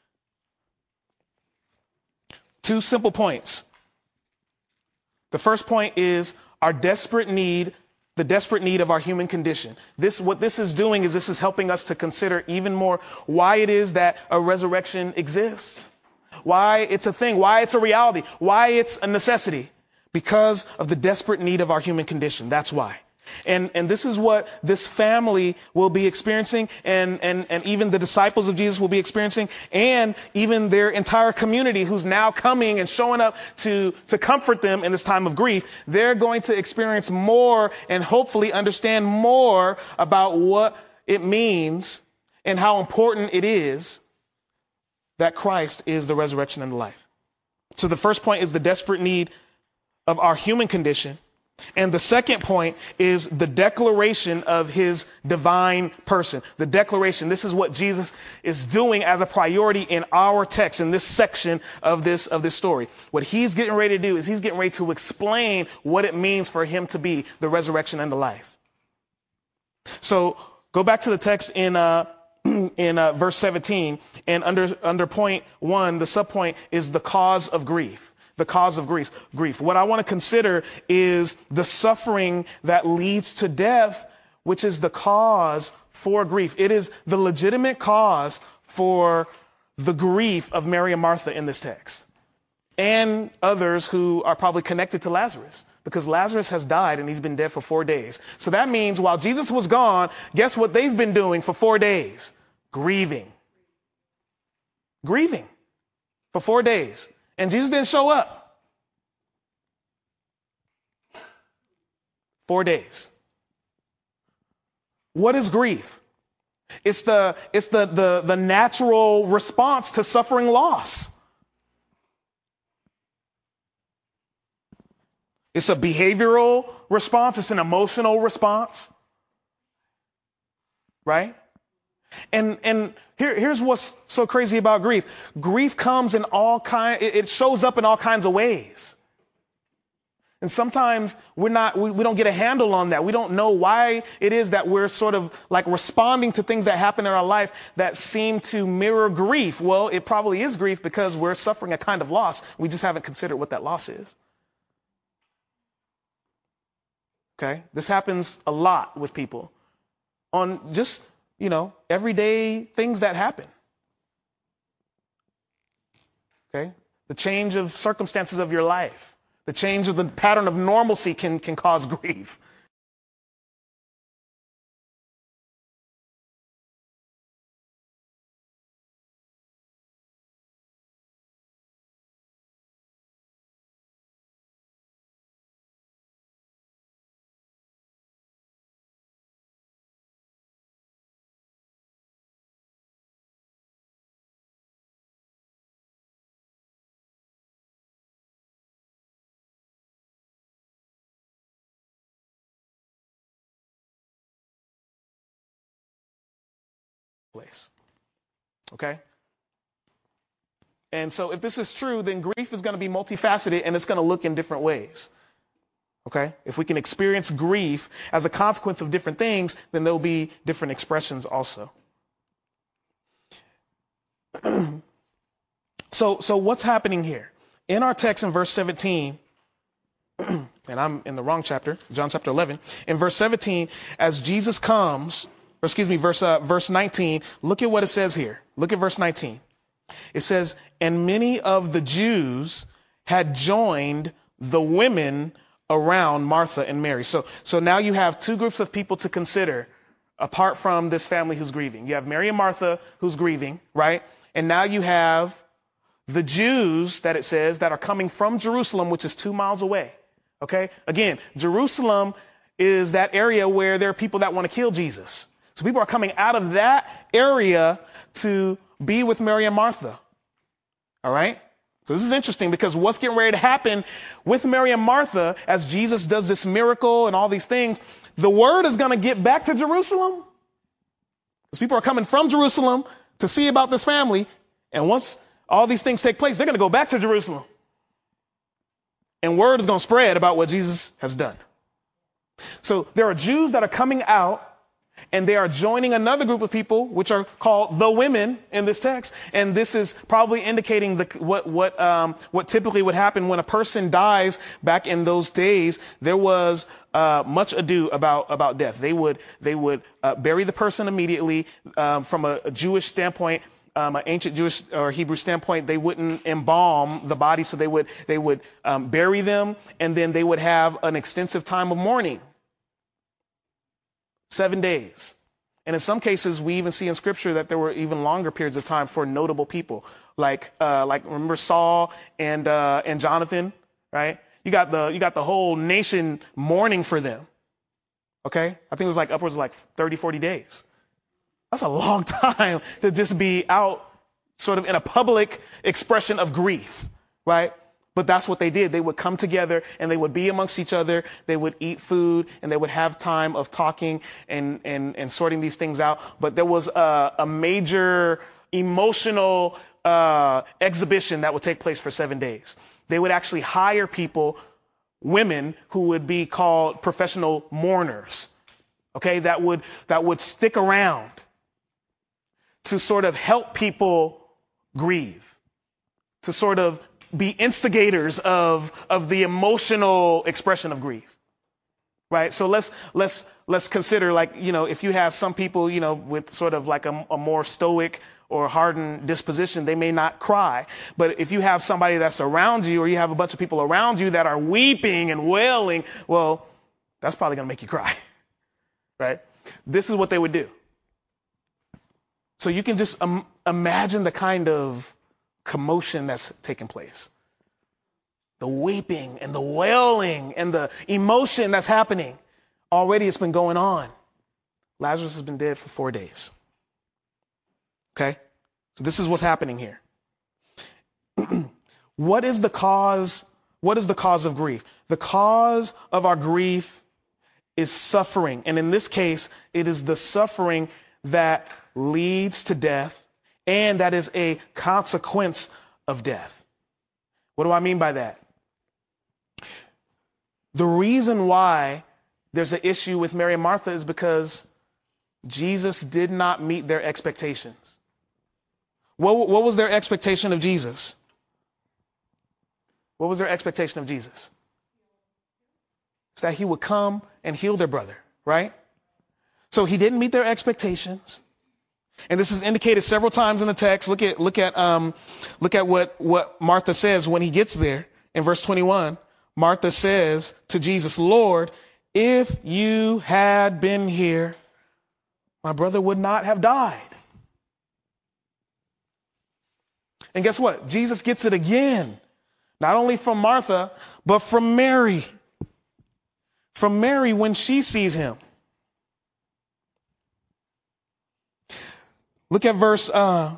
Two simple points. The first point is our desperate need, the desperate need of our human condition. This, what this is doing is this is helping us to consider even more why it is that a resurrection exists, why it's a thing, why it's a reality, why it's a necessity, because of the desperate need of our human condition. That's why. And, and this is what this family will be experiencing, and, and, and even the disciples of Jesus will be experiencing, and even their entire community who's now coming and showing up to, to comfort them in this time of grief. They're going to experience more and hopefully understand more about what it means and how important it is that Christ is the resurrection and the life. So the first point is the desperate need of our human condition. And the second point is the declaration of his divine person. The declaration. This is what Jesus is doing as a priority in our text, in this section of this, of this story. What he's getting ready to do is he's getting ready to explain what it means for him to be the resurrection and the life. So go back to the text in, uh, in uh, verse seventeen, and under, under point one, the subpoint is the cause of grief. The cause of grief. Grief. What I want to consider is the suffering that leads to death, which is the cause for grief. It is the legitimate cause for the grief of Mary and Martha in this text, and others who are probably connected to Lazarus, because Lazarus has died and he's been dead for four days. So that means while Jesus was gone, guess what they've been doing for four days? Grieving. Grieving for four days. And Jesus didn't show up. Four days. What is grief? It's the, it's the, the, the natural response to suffering loss. It's a behavioral response. It's an emotional response. Right? And, and here, here's what's so crazy about grief. Grief comes in all kind, it shows up in all kinds of ways. And sometimes we're not, we, we don't get a handle on that. We don't know why it is that we're sort of like responding to things that happen in our life that seem to mirror grief. Well, it probably is grief because we're suffering a kind of loss. We just haven't considered what that loss is. Okay? This happens a lot with people on just, you know, everyday things that happen. Okay? The change of circumstances of your life. The change of the pattern of normalcy can, can cause grief. Place. Okay? And so if this is true, then grief is going to be multifaceted and it's going to look in different ways. Okay? If we can experience grief as a consequence of different things, then there'll be different expressions also. so, so what's happening here? In our text in verse seventeen, and I'm in the wrong chapter, John chapter eleven, in verse seventeen, as Jesus comes, or excuse me, verse, uh, verse nineteen, look at what it says here. Look at verse nineteen. It says, and many of the Jews had joined the women around Martha and Mary. So, so now you have two groups of people to consider apart from this family who's grieving. You have Mary and Martha who's grieving, right? And now you have the Jews that it says that are coming from Jerusalem, which is two miles away. Okay. Again, Jerusalem is that area where there are people that want to kill Jesus. So people are coming out of that area to be with Mary and Martha. All right. So this is interesting because what's getting ready to happen with Mary and Martha as Jesus does this miracle and all these things, the word is going to get back to Jerusalem because people are coming from Jerusalem to see about this family. And once all these things take place, they're going to go back to Jerusalem. And word is going to spread about what Jesus has done. So there are Jews that are coming out and they are joining another group of people, which are called the women in this text. And this is probably indicating the, what what um, what typically would happen when a person dies back in those days. There was uh, much ado about about death. They would they would uh, bury the person immediately. Um, from a, a Jewish standpoint, um, an ancient Jewish or Hebrew standpoint, they wouldn't embalm the body, so they would they would um, bury them, and then they would have an extensive time of mourning. Seven days. And in some cases, we even see in scripture that there were even longer periods of time for notable people. Like, uh, like remember Saul and, uh, and Jonathan, right? You got the, you got the whole nation mourning for them. Okay. I think it was like upwards of like thirty, forty days. That's a long time to just be out sort of in a public expression of grief, right? But that's what they did. They would come together and they would be amongst each other. They would eat food and they would have time of talking and, and, and sorting these things out. But there was a, a major emotional uh, exhibition that would take place for seven days. They would actually hire people, women who would be called professional mourners. Okay, that would that would stick around to sort of help people grieve, to sort of be instigators of, of the emotional expression of grief. Right. So let's let's let's consider, like, you know, if you have some people, you know, with sort of like a, a more stoic or hardened disposition, they may not cry. But if you have somebody that's around you, or you have a bunch of people around you that are weeping and wailing, well, that's probably going to make you cry, right? This is what they would do. So you can just um, imagine the kind of commotion that's taking place. The weeping and the wailing and the emotion that's happening. Already it's been going on. Lazarus has been dead for four days. Okay? So this is what's happening here. What is the cause? What is the cause of grief? The cause of our grief is suffering. And in this case, it is the suffering that leads to death, and that is a consequence of death. What do I mean by that? The reason why there's an issue with Mary and Martha is because Jesus did not meet their expectations. What, what was their expectation of Jesus? What was their expectation of Jesus? It's that he would come and heal their brother, right? So he didn't meet their expectations. And this is indicated several times in the text. Look at look at um look at what, what Martha says when he gets there in verse twenty-one. Martha says to Jesus, Lord, if you had been here, my brother would not have died. And guess what? Jesus gets it again. Not only from Martha, but from Mary. From Mary when she sees him. Look at verse uh,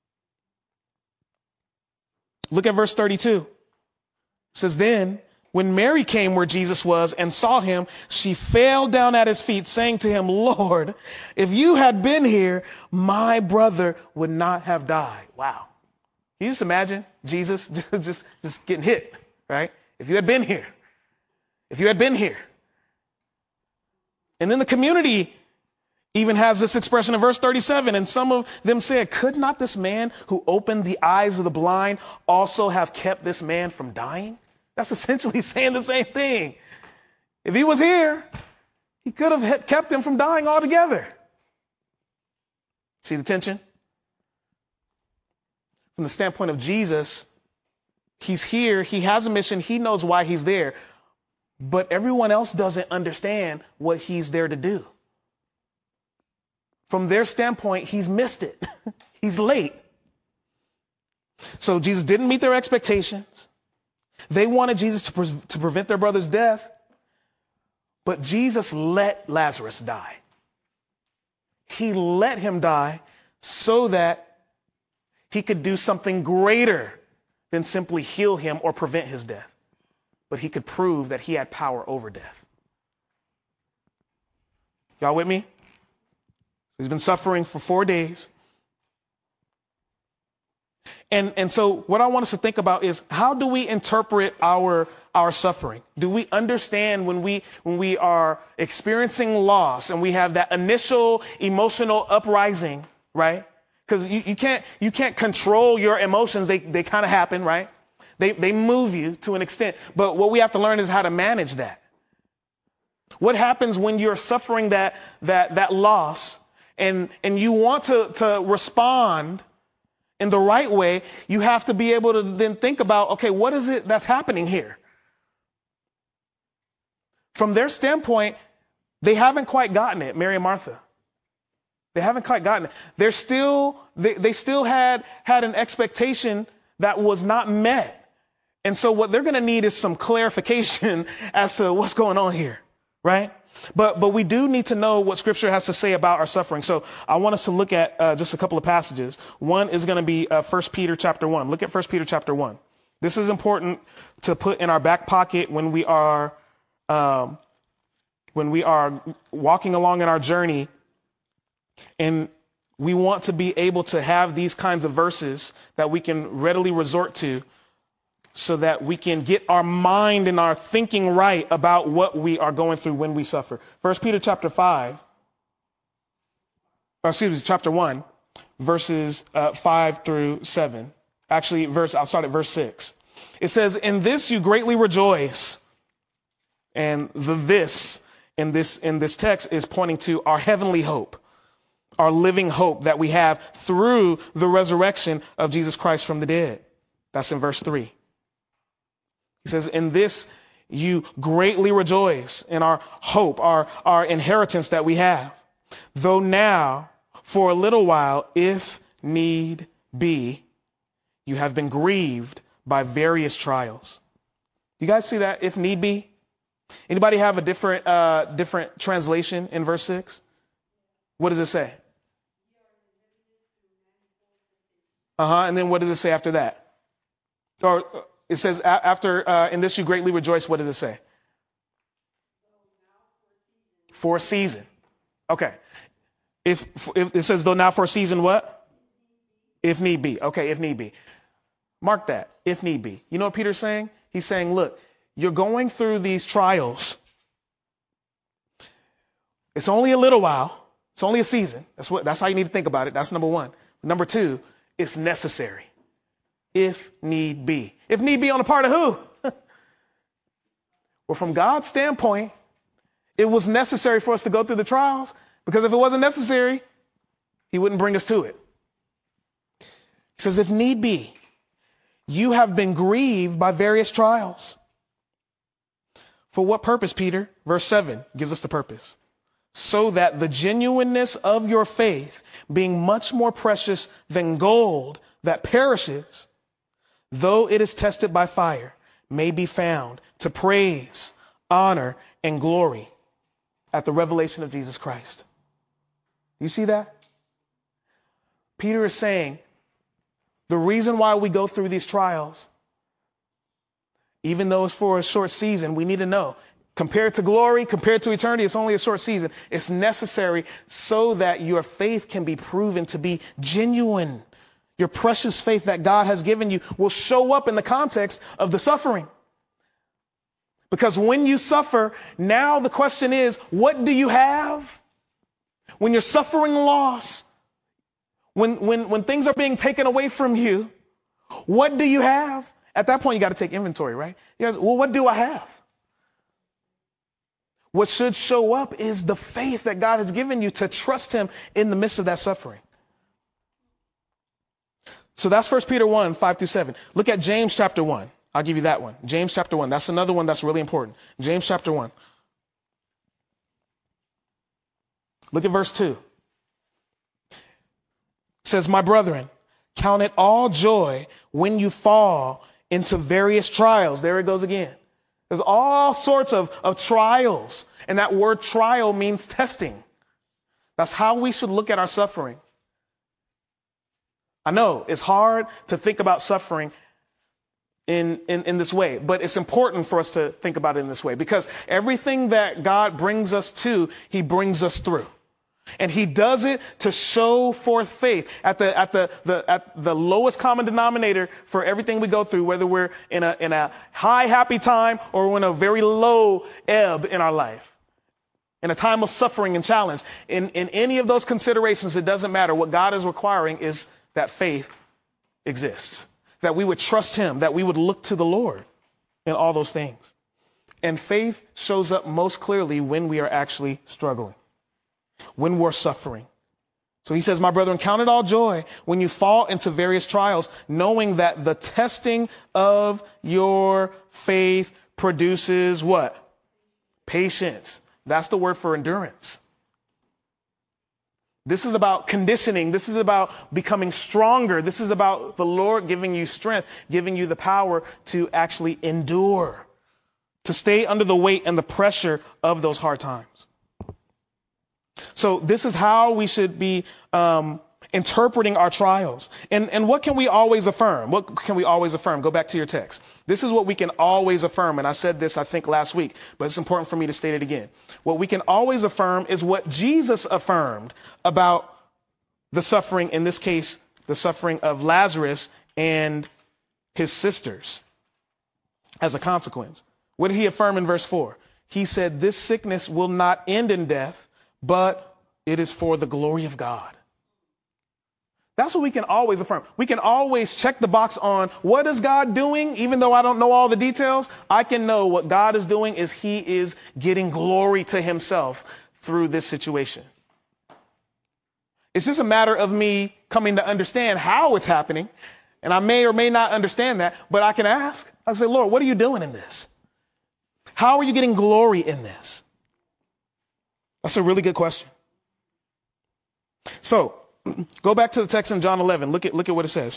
look at verse thirty-two. It says, then when Mary came where Jesus was and saw him, she fell down at his feet, saying to him, Lord, if you had been here, my brother would not have died. Wow. Can you just imagine Jesus just, just, just getting hit, right? If you had been here, if you had been here. And then the community even has this expression in verse thirty-seven. And some of them said, could not this man who opened the eyes of the blind also have kept this man from dying? That's essentially saying the same thing. If he was here, he could have kept him from dying altogether. See the tension? From the standpoint of Jesus, he's here, he has a mission, he knows why he's there, but everyone else doesn't understand what he's there to do. From their standpoint, he's missed it. He's late. So Jesus didn't meet their expectations. They wanted Jesus to, pre- to prevent their brother's death, but Jesus let Lazarus die. He let him die so that he could do something greater than simply heal him or prevent his death. But he could prove that he had power over death. Y'all with me? He's been suffering for four days. And, and so what I want us to think about is, how do we interpret our, our suffering? Do we understand when we, when we are experiencing loss and we have that initial emotional uprising, right? Because you, you can't, you can't control your emotions. They, they kind of happen, right? They, they move you to an extent. But what we have to learn is how to manage that. What happens when you're suffering that, that, that loss and, and you want to, to respond in the right way? You have to be able to then think about, okay, what is it that's happening here? From their standpoint, they haven't quite gotten it, Mary and Martha. They haven't quite gotten it. They're still, they, they still had, had an expectation that was not met. And so what they're going to need is some clarification as to what's going on here, right? But but we do need to know what Scripture has to say about our suffering. So I want us to look at uh, just a couple of passages. One is going to be uh, First Peter chapter one. Look at First Peter chapter one. This is important to put in our back pocket when we are um, when we are walking along in our journey, and we want to be able to have these kinds of verses that we can readily resort to, so that we can get our mind and our thinking right about what we are going through when we suffer. First Peter chapter five, or excuse me, chapter one, verses uh, five through seven. Actually, verse I'll start at verse six. It says, "In this you greatly rejoice," and the "this" in this in this text is pointing to our heavenly hope. our living hope that we have through the resurrection of Jesus Christ from the dead. That's in verse three. He says, in this you greatly rejoice in our hope, our, our inheritance that we have. Though now, for a little while, if need be, you have been grieved by various trials. You guys see that? If need be? Anybody have a different uh, different translation in verse six? What does it say? Uh-huh. And then what does it say after that? Or it says after, uh, in this you greatly rejoice. What does it say? For a season. Okay. If, if it says though now for a season, what? If need be. Okay. If need be. Mark that. If need be. You know what Peter's saying? He's saying, look, you're going through these trials. It's only a little while. It's only a season. That's what, that's how you need to think about it. That's number one. Number two, it's necessary. If need be. If need be on the part of who? Well, from God's standpoint, it was necessary for us to go through the trials, because if it wasn't necessary, he wouldn't bring us to it. He says, if need be, you have been grieved by various trials. For what purpose, Peter? Verse seven gives us the purpose. So that the genuineness of your faith, being much more precious than gold that perishes, though it is tested by fire, may be found to praise, honor, and glory at the revelation of Jesus Christ. You see that? Peter is saying the reason why we go through these trials, even though it's for a short season, we need to know, compared to glory, compared to eternity, it's only a short season. It's necessary so that your faith can be proven to be genuine. Your precious faith that God has given you will show up in the context of the suffering. Because when you suffer, now the question is, what do you have? When you're suffering loss, when, when, when things are being taken away from you, what do you have? At that point, you got to take inventory, right? You guys, well, what do I have? What should show up is the faith that God has given you to trust him in the midst of that suffering. So that's First Peter one, five through seven. Look at James chapter one. I'll give you that one. James chapter one. That's another one that's really important. James chapter one. Look at verse two. It says, my brethren, count it all joy when you fall into various trials. There it goes again. There's all sorts of, of trials. And that word trial means testing. That's how we should look at our suffering. I know it's hard to think about suffering in, in, in this way, but it's important for us to think about it in this way, because everything that God brings us to, he brings us through. And he does it to show forth faith at the at the, the at the lowest common denominator for everything we go through, whether we're in a in a high happy time or we're in a very low ebb in our life, in a time of suffering and challenge. In in any of those considerations, it doesn't matter. What God is requiring is that faith exists, that we would trust him, that we would look to the Lord in all those things. And faith shows up most clearly when we are actually struggling, when we're suffering. So he says, my brethren, count it all joy when you fall into various trials, knowing that the testing of your faith produces what? Patience. That's the word for endurance. This is about conditioning. This is about becoming stronger. This is about the Lord giving you strength, giving you the power to actually endure, to stay under the weight and the pressure of those hard times. So this is how we should be um, interpreting our trials. And, and what can we always affirm? What can we always affirm? Go back to your text. This is what we can always affirm. And I said this, I think, last week, but it's important for me to state it again. What we can always affirm is what Jesus affirmed about the suffering, in this case, the suffering of Lazarus and his sisters as a consequence. What did he affirm in verse four? He said, this sickness will not end in death, but it is for the glory of God. That's what we can always affirm. We can always check the box on what is God doing, even though I don't know all the details. I can know what God is doing is he is getting glory to himself through this situation. It's just a matter of me coming to understand how it's happening. And I may or may not understand that, but I can ask. I say, Lord, what are you doing in this? How are you getting glory in this? That's a really good question. So go back to the text in John eleven. Look at, look at what it says.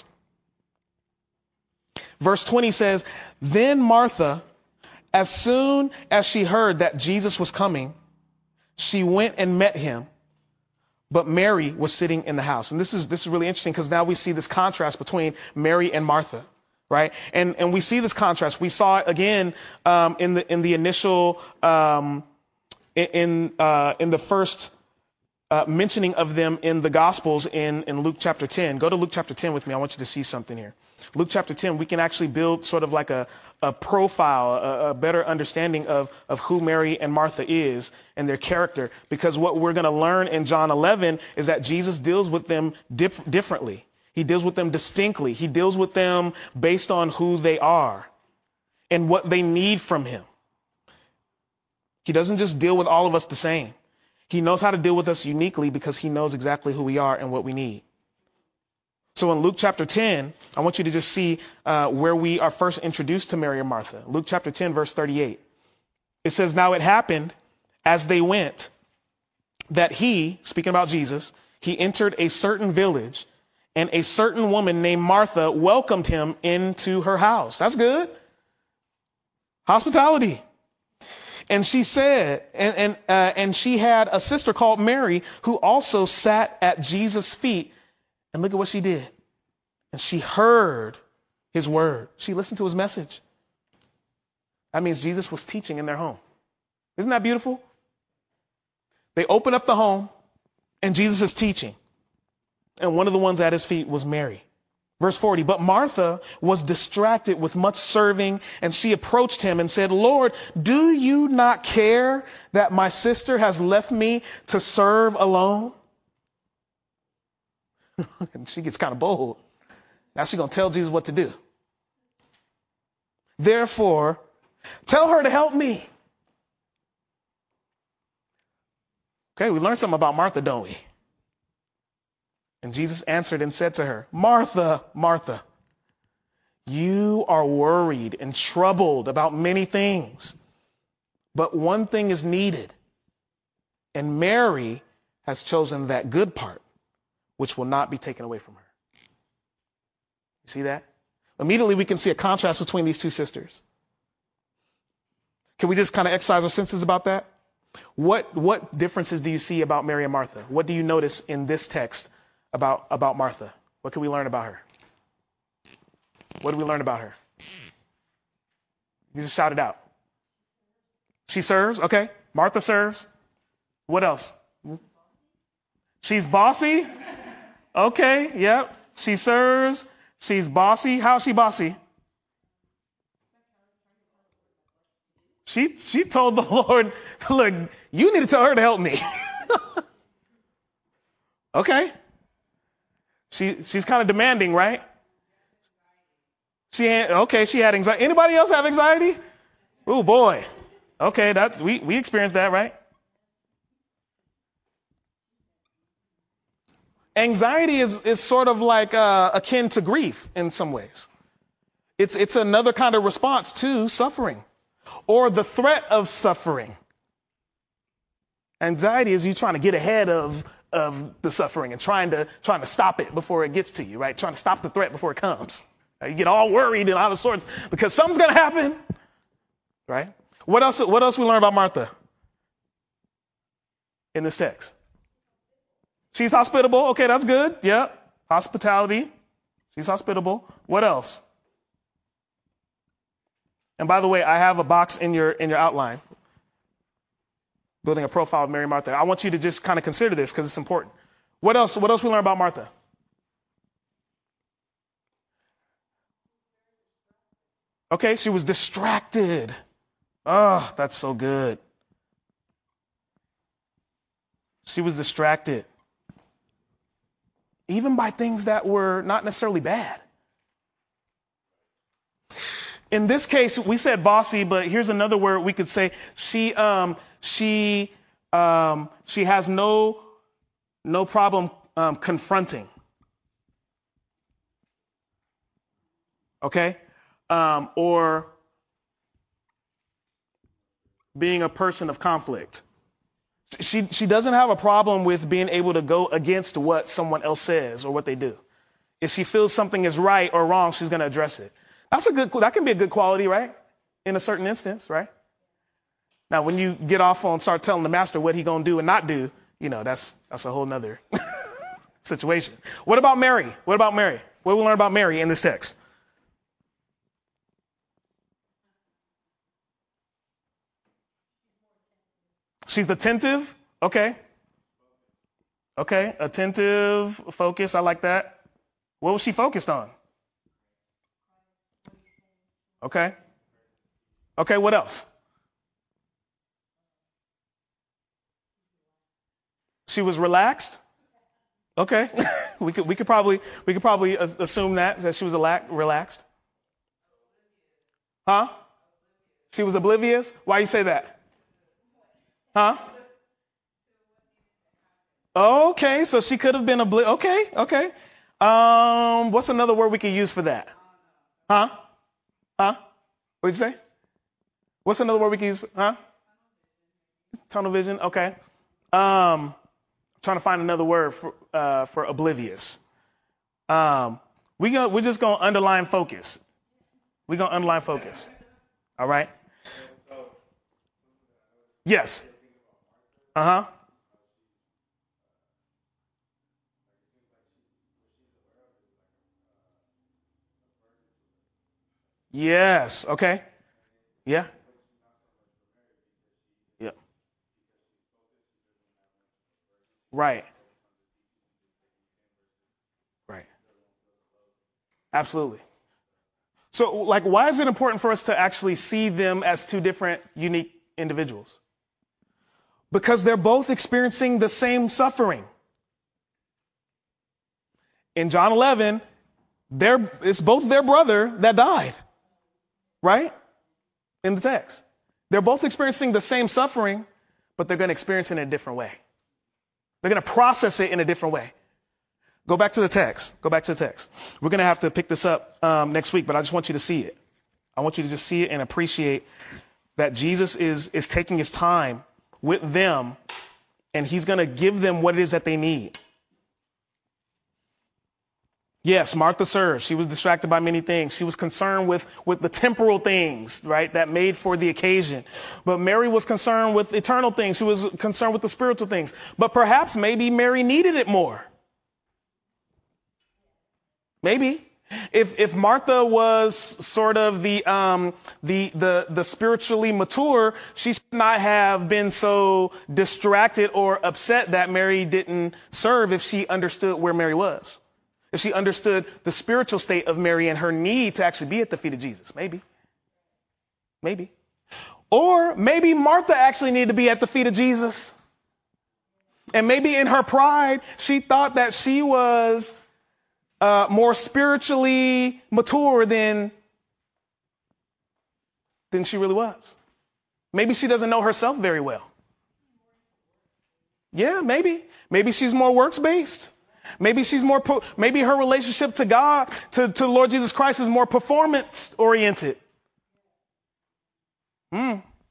Verse twenty says, then Martha, as soon as she heard that Jesus was coming, she went and met him. But Mary was sitting in the house. And this is this is really interesting because now we see this contrast between Mary and Martha, right? And and we see this contrast. We saw it again um, in the in the initial um, in uh, in the first uh, mentioning of them in the Gospels in in Luke chapter ten. Go to Luke chapter ten with me. I want you to see something here. Luke chapter ten, we can actually build sort of like a, a profile, a, a better understanding of, of who Mary and Martha is and their character. Because what we're going to learn in John eleven is that Jesus deals with them dif- differently. He deals with them distinctly. He deals with them based on who they are and what they need from him. He doesn't just deal with all of us the same. He knows how to deal with us uniquely because he knows exactly who we are and what we need. So in Luke chapter ten, I want you to just see uh, where we are first introduced to Mary and Martha. Luke chapter ten, verse thirty-eight. It says, now it happened as they went that he, speaking about Jesus, he entered a certain village and a certain woman named Martha welcomed him into her house. That's good. Hospitality. And she said, and, and, uh, and she had a sister called Mary who also sat at Jesus' feet. And look at what she did. And she heard his word. She listened to his message. That means Jesus was teaching in their home. Isn't that beautiful? They open up the home and Jesus is teaching. And one of the ones at his feet was Mary. Verse forty, but Martha was distracted with much serving, and she approached him and said, Lord, do you not care that my sister has left me to serve alone? And she gets kind of bold. Now she's going to tell Jesus what to do. Therefore, tell her to help me. Okay, we learned something about Martha, don't we? And Jesus answered and said to her, Martha, Martha, you are worried and troubled about many things, but one thing is needed. And Mary has chosen that good part, which will not be taken away from her. You see that? Immediately we can see a contrast between these two sisters. Can we just kind of exercise our senses about that? What what differences do you see about Mary and Martha? What do you notice in this text about, about Martha? What can we learn about her? What do we learn about her? You just shout it out. She serves, okay. Martha serves. What else? She's bossy. Okay, yep. She serves. She's bossy. How's she bossy? She she told the Lord, look, you need to tell her to help me. Okay. She she's kind of demanding, right? She had, okay, she had anxiety. Anybody else have anxiety? Oh boy. Okay, that we, we experienced that, right? Anxiety is, is sort of like uh, akin to grief in some ways. It's it's another kind of response to suffering or the threat of suffering. Anxiety is you trying to get ahead of, of the suffering and trying to trying to stop it before it gets to you, right? Trying to stop the threat before it comes. You get all worried and out of sorts because something's going to happen, right? What else? What else we learn about Martha in this text? She's hospitable. Okay, that's good. Yeah, hospitality. She's hospitable. What else? And by the way, I have a box in your in your outline, building a profile of Mary Martha. I want you to just kind of consider this because it's important. What else? What else we learn about Martha? Okay, she was distracted. Oh, that's so good. She was distracted. Even by things that were not necessarily bad. In this case, we said bossy, but here's another word we could say. She um she um she has no no problem um, confronting. Okay? Um, or being a person of conflict. She she doesn't have a problem with being able to go against what someone else says or what they do. If she feels something is right or wrong, she's going to address it. That's a good. That can be a good quality, right? In a certain instance, right? Now, when you get off on start telling the master what he gonna do and not do, you know, that's that's a whole nother situation. What about Mary? What about Mary? What do we learn about Mary in this text? She's attentive. Okay. Okay. Attentive, focus. I like that. What was she focused on? Okay. Okay. What else? She was relaxed. Okay. we could we could probably we could probably assume that that she was relaxed. Huh? She was oblivious. Why you say that? Huh? Okay, so she could have been oblivious. Okay, okay. Um, what's another word we could use for that? Huh? Huh? What'd you say? What's another word we can use? For, huh? Tunnel vision. Okay. Um, I'm trying to find another word for uh, for oblivious. Um, we go. We're just gonna underline focus. We're gonna underline focus. All right. Yes. Uh huh. Yes. Okay. Yeah. Yeah. Right. Right. Absolutely. So, like, why is it important for us to actually see them as two different, unique individuals? Because they're both experiencing the same suffering. In John eleven, they're, it's both their brother that died, right? In the text. They're both experiencing the same suffering, but they're going to experience it in a different way. They're going to process it in a different way. Go back to the text. Go back to the text. We're going to have to pick this up um, next week, but I just want you to see it. I want you to just see it and appreciate that Jesus is, is taking his time with them, and he's going to give them what it is that they need. Yes, Martha served. She was distracted by many things. She was concerned with, with the temporal things, right, that made for the occasion. But Mary was concerned with eternal things. She was concerned with the spiritual things. But perhaps maybe Mary needed it more. Maybe. If if Martha was sort of the um the the the spiritually mature, she should not have been so distracted or upset that Mary didn't serve if she understood where Mary was. If she understood the spiritual state of Mary and her need to actually be at the feet of Jesus. Maybe. Maybe. Or maybe Martha actually needed to be at the feet of Jesus. And maybe in her pride, she thought that she was uh, more spiritually mature than, than she really was. Maybe she doesn't know herself very well. Yeah, maybe. Maybe she's more works-based. Maybe she's more, po- maybe her relationship to God, to, to Lord Jesus Christ is more performance-oriented. Hmm.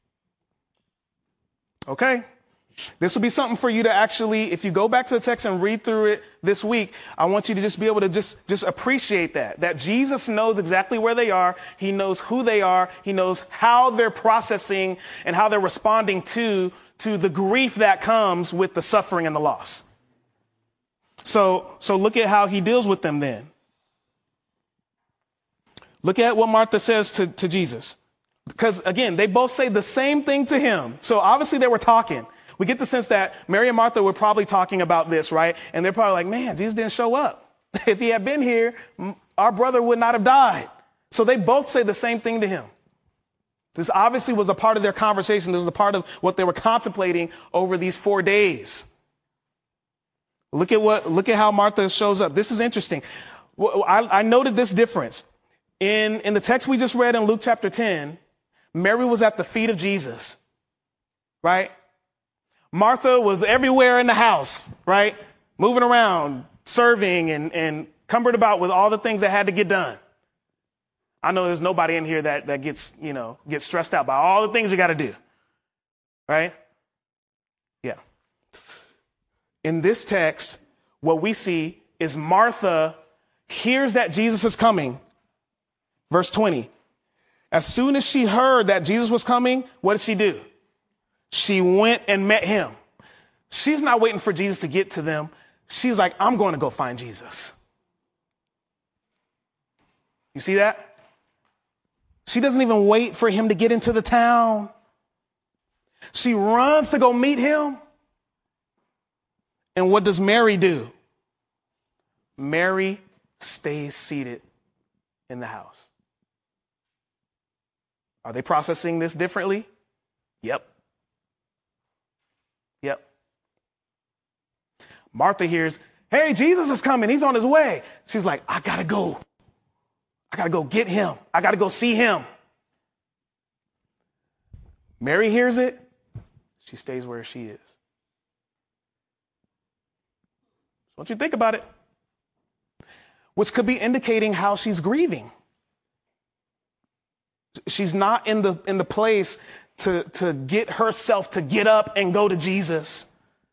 Okay. This will be something for you to actually, if you go back to the text and read through it this week, I want you to just be able to just, just appreciate that, that Jesus knows exactly where they are. He knows who they are. He knows how they're processing and how they're responding to, to the grief that comes with the suffering and the loss. So, so look at how he deals with them then. Look at what Martha says to, to Jesus. Because again, they both say the same thing to him. So obviously they were talking. We get the sense that Mary and Martha were probably talking about this, right? And they're probably like, man, Jesus didn't show up. If he had been here, our brother would not have died. So they both say the same thing to him. This obviously was a part of their conversation. This was a part of what they were contemplating over these four days. Look at what, look at how Martha shows up. This is interesting. I, I noted this difference. In, in the text we just read in Luke chapter ten, Mary was at the feet of Jesus, right? Martha was everywhere in the house, right? moving around, serving and, and cumbered about with all the things that had to get done. I know there's nobody in here that, that gets, you know, gets stressed out by all the things you got to do. Right? Yeah. In this text, what we see is Martha hears that Jesus is coming. Verse twenty. As soon as she heard that Jesus was coming, what did she do? She went and met him. She's not waiting for Jesus to get to them. She's like, I'm going to go find Jesus. You see that? She doesn't even wait for him to get into the town. She runs to go meet him. And what does Mary do? Mary stays seated in the house. Are they processing this differently? Yep. Yep. Martha hears, hey, Jesus is coming. He's on his way. She's like, I gotta go. I gotta go get him. I gotta go see him. Mary hears it. She stays where she is. Don't you think about it? Which could be indicating how she's grieving. She's not in the in the place to, to get herself to get up and go to Jesus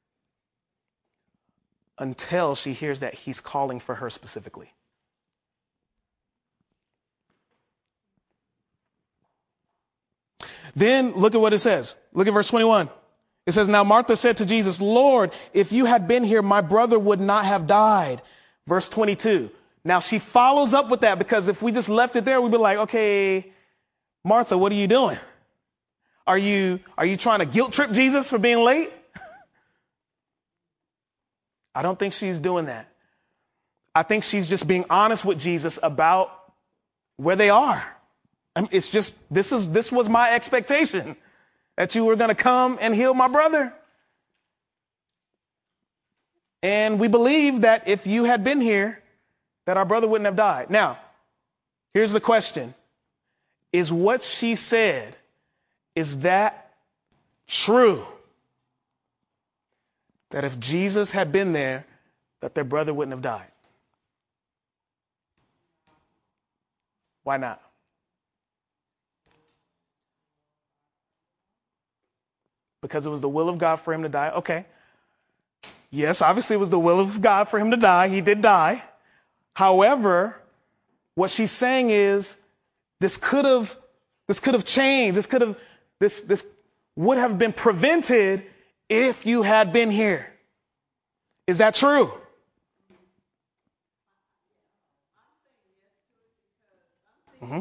until she hears that he's calling for her specifically. Then look at what it says. Look at verse twenty-one. It says, now Martha said to Jesus, Lord, if you had been here, my brother would not have died. Verse twenty-two. Now she follows up with that, because if we just left it there, we'd be like, okay, Martha, what are you doing? Are you, are you trying to guilt trip Jesus for being late? I don't think she's doing that. I think she's just being honest with Jesus about where they are. I mean, it's just, this is, this was my expectation, that you were going to come and heal my brother. And we believe that if you had been here, that our brother wouldn't have died. Now, here's the question. Is what she said, is that true? That if Jesus had been there, that their brother wouldn't have died? Why not? Because it was the will of God for him to die? Okay. Yes, obviously it was the will of God for him to die. He did die. However, what she's saying is this could have this could have changed. This could have this this would have been prevented if you had been here. Is that true? Mm-hmm.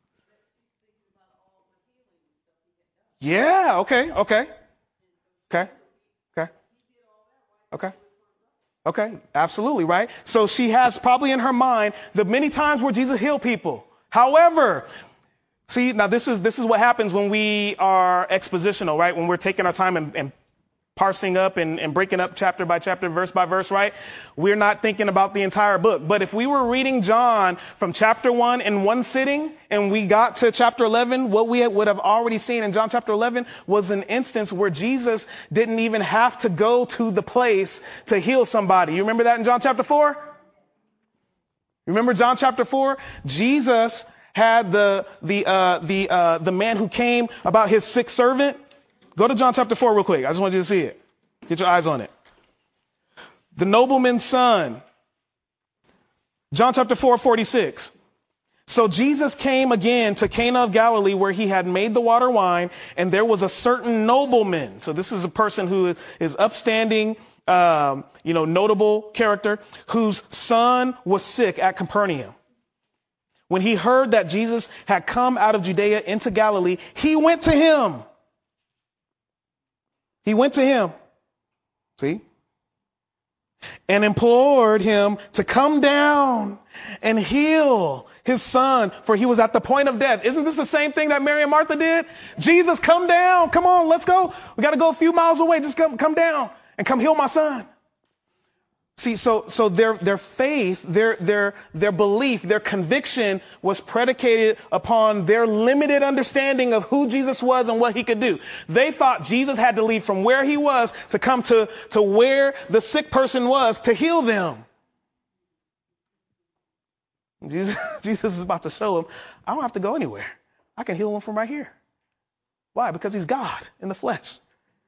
Yeah, okay, okay. Okay. Okay. Okay. Okay. Absolutely, right? So she has probably in her mind the many times where Jesus healed people. However, see, now this is this is what happens when we are expositional, right? When we're taking our time and, and parsing up and, and breaking up chapter by chapter, verse by verse, right? We're not thinking about the entire book. But if we were reading John from chapter one in one sitting and we got to chapter eleven, what we would have already seen in John chapter eleven was an instance where Jesus didn't even have to go to the place to heal somebody. You remember that in John chapter four? Remember John chapter four? Jesus had the the uh, the uh, the man who came about his sick servant. Go to John chapter four real quick. I just want you to see it. Get your eyes on it. The nobleman's son. John chapter four, forty-six. So Jesus came again to Cana of Galilee, where he had made the water wine, and there was a certain nobleman. So this is a person who is upstanding, um, you know, notable character, whose son was sick at Capernaum. When he heard that Jesus had come out of Judea into Galilee, he went to him. He went to him, see, and implored him to come down and heal his son, for he was at the point of death. Isn't this the same thing that Mary and Martha did? Jesus, come down. Come on, let's go. We got to go a few miles away. Just come, come down and come heal my son. See, so so their their faith, their their their belief, their conviction was predicated upon their limited understanding of who Jesus was and what he could do. They thought Jesus had to leave from where he was to come to, to where the sick person was to heal them. Jesus, Jesus is about to show them, I don't have to go anywhere. I can heal them from right here. Why? Because he's God in the flesh.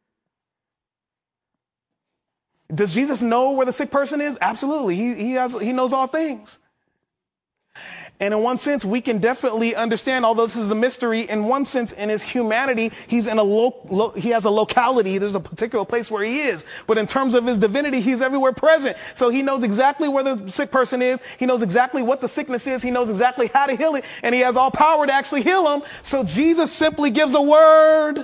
Does Jesus know where the sick person is? Absolutely. He, he has, he knows all things. And in one sense, we can definitely understand, although this is a mystery, in one sense, in his humanity, he's in a lo- lo- he has a locality. There's a particular place where he is. But in terms of his divinity, he's everywhere present. So he knows exactly where the sick person is. He knows exactly what the sickness is. He knows exactly how to heal it. And he has all power to actually heal them. So Jesus simply gives a word.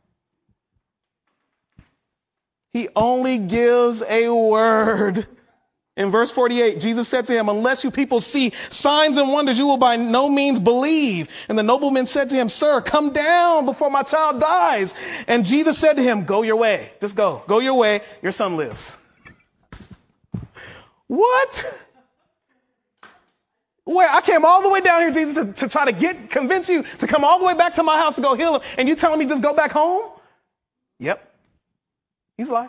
He only gives a word. In verse forty-eight, Jesus said to him, unless you people see signs and wonders, you will by no means believe. And the nobleman said to him, sir, come down before my child dies. And Jesus said to him, go your way. Just go. Go your way. Your son lives. What? Where I came all the way down here, Jesus, to, to try to get convince you to come all the way back to my house to go heal him. And you telling me just go back home? Yep. He's alive.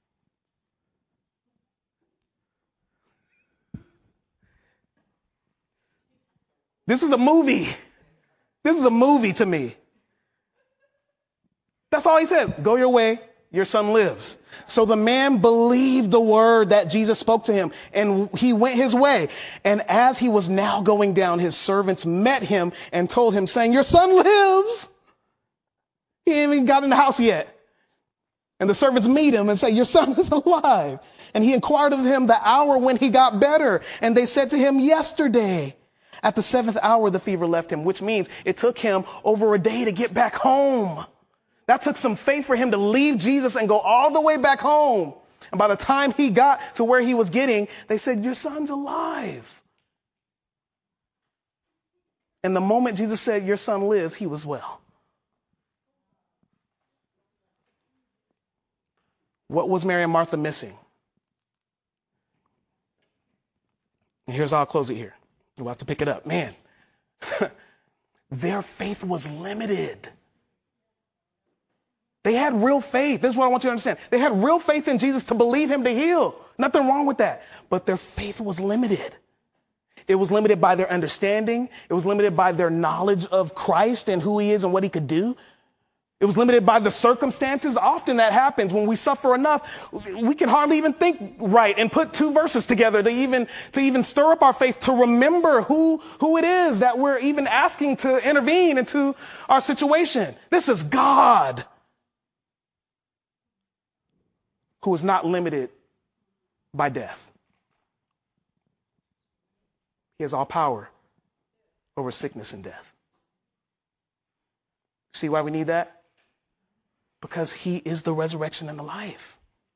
This is a movie. This is a movie to me. That's all he said. Go your way. Your son lives. So the man believed the word that Jesus spoke to him, and he went his way. And as he was now going down, his servants met him and told him, saying, your son lives. He ain't even got in the house yet. And the servants meet him and say, your son is alive. And he inquired of him the hour when he got better. And they said to him, yesterday. At the seventh hour, the fever left him, which means it took him over a day to get back home. That took some faith for him to leave Jesus and go all the way back home. And by the time he got to where he was getting, they said, your son's alive. And the moment Jesus said, your son lives, he was well. What was Mary and Martha missing? And here's how I'll close it here. We'll have to pick it up. Man, their faith was limited. They had real faith. This is what I want you to understand. They had real faith in Jesus to believe him to heal. Nothing wrong with that. But their faith was limited. It was limited by their understanding. It was limited by their knowledge of Christ and who he is and what he could do. It was limited by the circumstances. Often that happens when we suffer enough. We can hardly even think right and put two verses together to even to even stir up our faith, to remember who, who it is that we're even asking to intervene into our situation. This is God, who is not limited by death. He has all power over sickness and death. See why we need that? Because he is the resurrection and the life.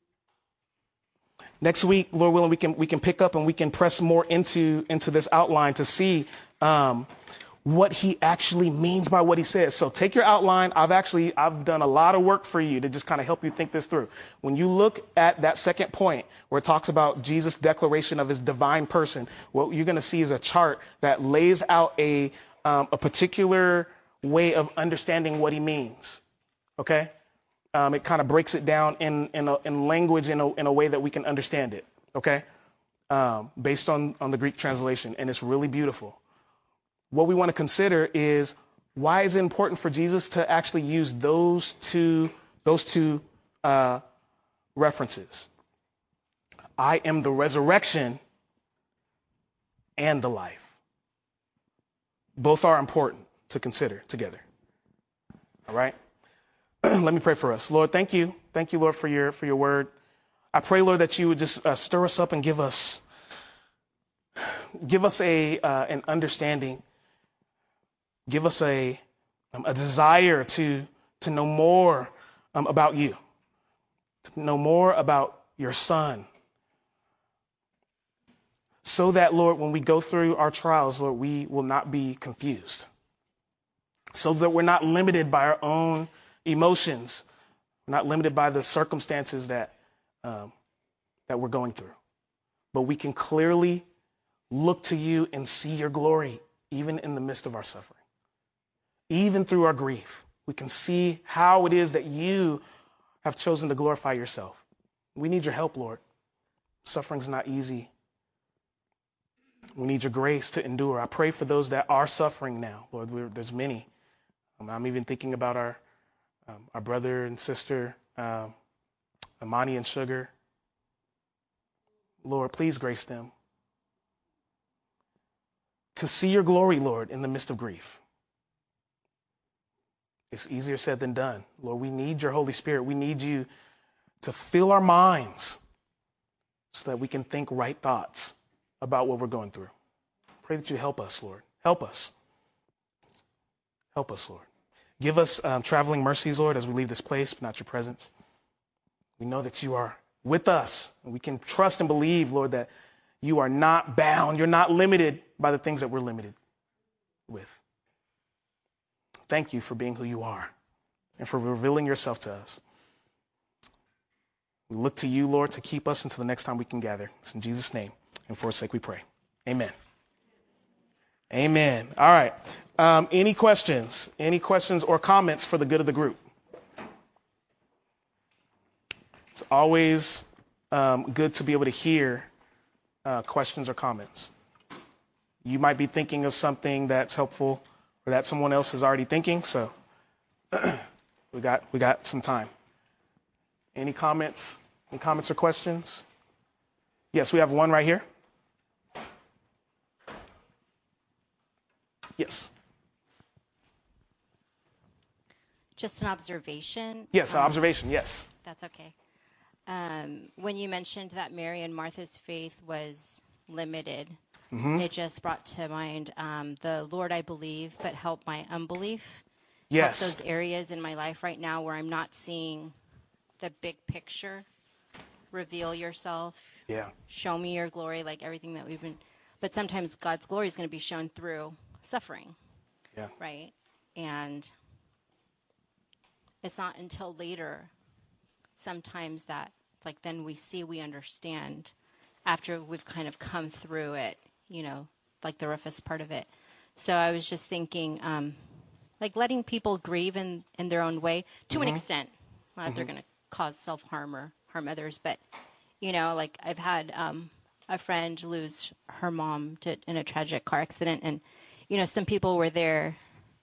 Next week, Lord willing, we can we can pick up and we can press more into, into this outline to see um, what he actually means by what he says. So take your outline. I've actually, I've done a lot of work for you to just kind of help you think this through. When you look at that second point where it talks about Jesus' declaration of his divine person, what you're going to see is a chart that lays out a, um, a particular way of understanding what he means. Okay? Um, it kind of breaks it down in in, a, in language in a, in a way that we can understand it, okay, um, based on, on the Greek translation. And it's really beautiful. What we want to consider is, why is it important for Jesus to actually use those two, those two uh, references? I am the resurrection and the life. Both are important to consider together. All right? Let me pray for us. Lord, thank you. Thank you, Lord, for your for your word. I pray, Lord, that you would just uh, stir us up and give us give us a uh, an understanding. Give us a um, a desire to to know more um, about you, to know more about your Son, so that, Lord, when we go through our trials, Lord, we will not be confused, so that we're not limited by our own emotions. We're not limited by the circumstances that um, that we're going through. but we can clearly look to you and see your glory, even in the midst of our suffering. Even through our grief, we can see how it is that you have chosen to glorify yourself. We need your help, Lord. Suffering's not easy. We need your grace to endure. I pray for those that are suffering now, Lord. We're, there's many. Um, I'm even thinking about our um, our brother and sister, uh, Amani and Sugar. Lord, please grace them to see your glory, Lord, in the midst of grief. It's easier said than done. Lord, we need your Holy Spirit. We need you to fill our minds so that we can think right thoughts about what we're going through. Pray that you help us, Lord. Help us. Help us, Lord. Give us um, traveling mercies, Lord, as we leave this place, but not your presence. We know that you are with us, and we can trust and believe, Lord, that you are not bound. You're not limited by the things that we're limited with. Thank you for being who you are and for revealing yourself to us. We look to you, Lord, to keep us until the next time we can gather. It's in Jesus' name and for his sake we pray. Amen. Amen. All right. Um, any questions? Any questions or comments for the good of the group? It's always um, good to be able to hear uh, questions or comments. You might be thinking of something that's helpful or that someone else is already thinking, so we got we got some time. Any comments? Any comments or questions? Yes, we have one right here. Yes. Just an observation. Yes, um, observation, yes. That's okay. Um, when you mentioned that Mary and Martha's faith was limited, Mm-hmm. it just brought to mind um, the Lord I believe, but help my unbelief. Yes. Help those areas in my life right now where I'm not seeing the big picture. Reveal yourself. Yeah. Show me your glory, like everything that we've been. But sometimes God's glory is going to be shown through suffering. Yeah. Right? And it's not until later sometimes that it's like then we see, we understand after we've kind of come through it, you know, like the roughest part of it. So I was just thinking, um, like letting people grieve in, in their own way to Mm-hmm. an extent. Not if Mm-hmm. they're going to cause self-harm or harm others, but, you know, like I've had um, a friend lose her mom to, in a tragic car accident. And, you know, some people were there,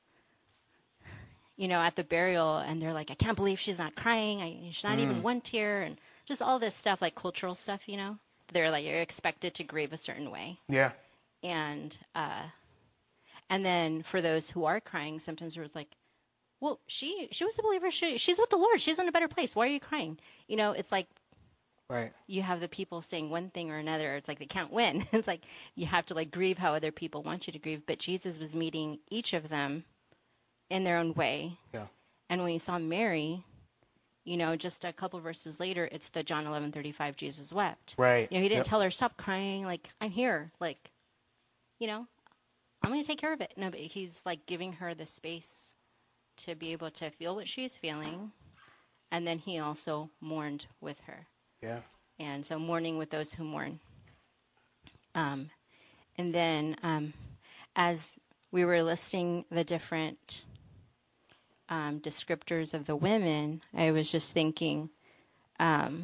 you know, at the burial, and they're like, I can't believe she's not crying. I, she's not Mm. even one tear, and just all this stuff, like cultural stuff, you know. They're like, you're expected to grieve a certain way. Yeah. And uh, and then for those who are crying, sometimes it was like, well, she she was a believer. She she's with the Lord. She's in a better place. Why are you crying? You know, it's like Right. you have the people saying one thing or another. It's like they can't win. It's like you have to like grieve how other people want you to grieve. But Jesus was meeting each of them in their own way. Yeah. And when he saw Mary, you know, just a couple verses later, it's the John eleven thirty-five, Jesus wept. Right. You know, he didn't Yep. tell her, stop crying, like, I'm here, like, you know, I'm going to take care of it. No, but he's, like, giving her the space to be able to feel what she's feeling. And then he also mourned with her. Yeah. And so mourning with those who mourn. Um, and then um, as we were listing the different um, descriptors of the women, I was just thinking, um,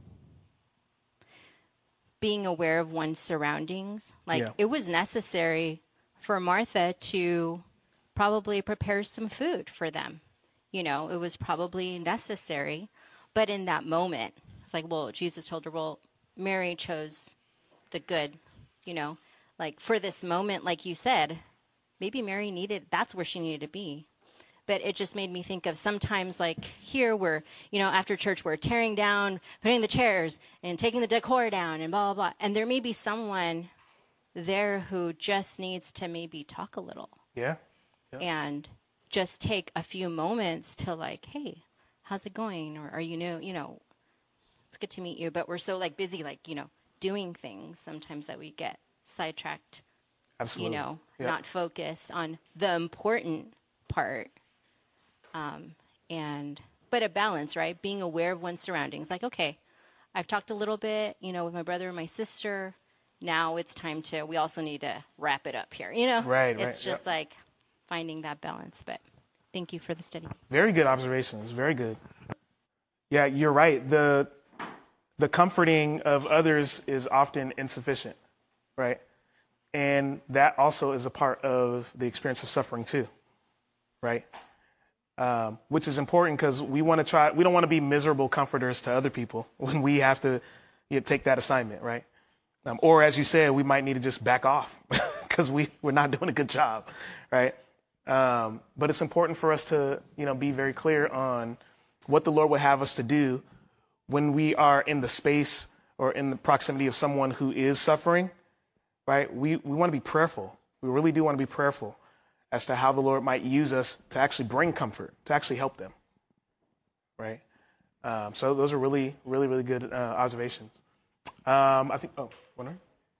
being aware of one's surroundings. Like, Yeah. it was necessary for Martha to probably prepare some food for them. You know, it was probably necessary. But in that moment, it's like, well, Jesus told her, well, Mary chose the good, you know, like for this moment, like you said, maybe Mary needed, that's where she needed to be. But it just made me think of sometimes like here we're, you know, after church we're tearing down, putting the chairs and taking the decor down and blah, blah, blah. And there may be someone there who just needs to maybe talk a little. Yeah. Yeah. And just take a few moments to like, hey, how's it going? Or are you new? You know, it's good to meet you. But we're so like busy, like, you know, doing things sometimes that we get sidetracked, Absolutely. you know, Yep. not focused on the important part. Um, and, but a balance, right? Being aware of one's surroundings. Like, okay, I've talked a little bit, you know, with my brother and my sister. Now it's time to, we also need to wrap it up here. You know, Right, it's right. just Yep. like finding that balance. But thank you for the study. Very good observations. Very good. Yeah, you're right. The the comforting of others is often insufficient, right? And that also is a part of the experience of suffering too, right? Um, which is important because we want to try, we don't want to be miserable comforters to other people when we have to you know, take that assignment, right? Um, or as you said, we might need to just back off because we, we're not doing a good job, right? Um, but it's important for us to, you know, be very clear on what the Lord would have us to do when we are in the space or in the proximity of someone who is suffering, right? We, we want to be prayerful. We really do want to be prayerful as to how the Lord might use us to actually bring comfort, to actually help them, right? Um, so those are really, really, really good uh, observations. Um, I think, oh, one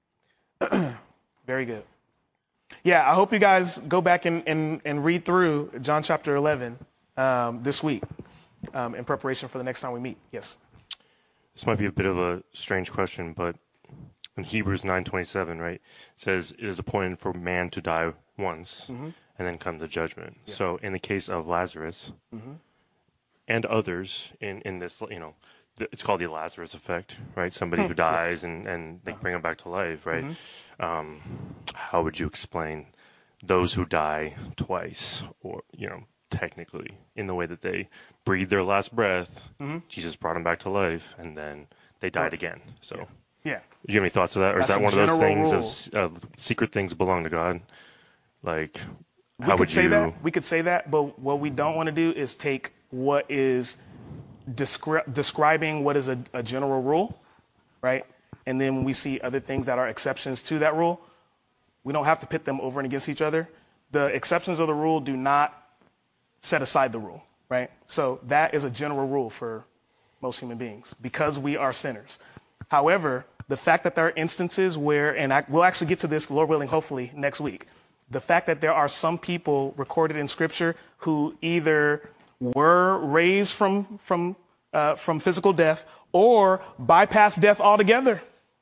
more? Very good. Yeah, I hope you guys go back and, and, and read through John chapter eleven um, this week um, in preparation for the next time we meet. Yes. This might be a bit of a strange question, but in Hebrews nine twenty-seven, right, it says it is appointed for man to die once Mm-hmm. and then come the judgment. Yeah. So in the case of Lazarus Mm-hmm. and others in, in this, you know, th- it's called the Lazarus effect, right? Somebody who dies and, and they Uh-huh. bring them back to life, right? Mm-hmm. Um, how would you explain those who die twice or, you know, technically in the way that they breathed their last breath, Mm-hmm. Jesus brought them back to life, and then they died Right. again. So Yeah. Yeah. do you have any thoughts of that? Or That's is that a one of those general things rule. of s- uh, secret things belong to God? Like, We how could would say you? that. We could say that, but what we don't want to do is take what is descri- describing what is a, a general rule, right? And then when we see other things that are exceptions to that rule, we don't have to pit them over and against each other. The exceptions of the rule do not set aside the rule, right? So that is a general rule for most human beings because we are sinners. However, the fact that there are instances where, and I, we'll actually get to this, Lord willing, hopefully next week, the fact that there are some people recorded in Scripture who either were raised from from uh, from physical death or bypassed death altogether,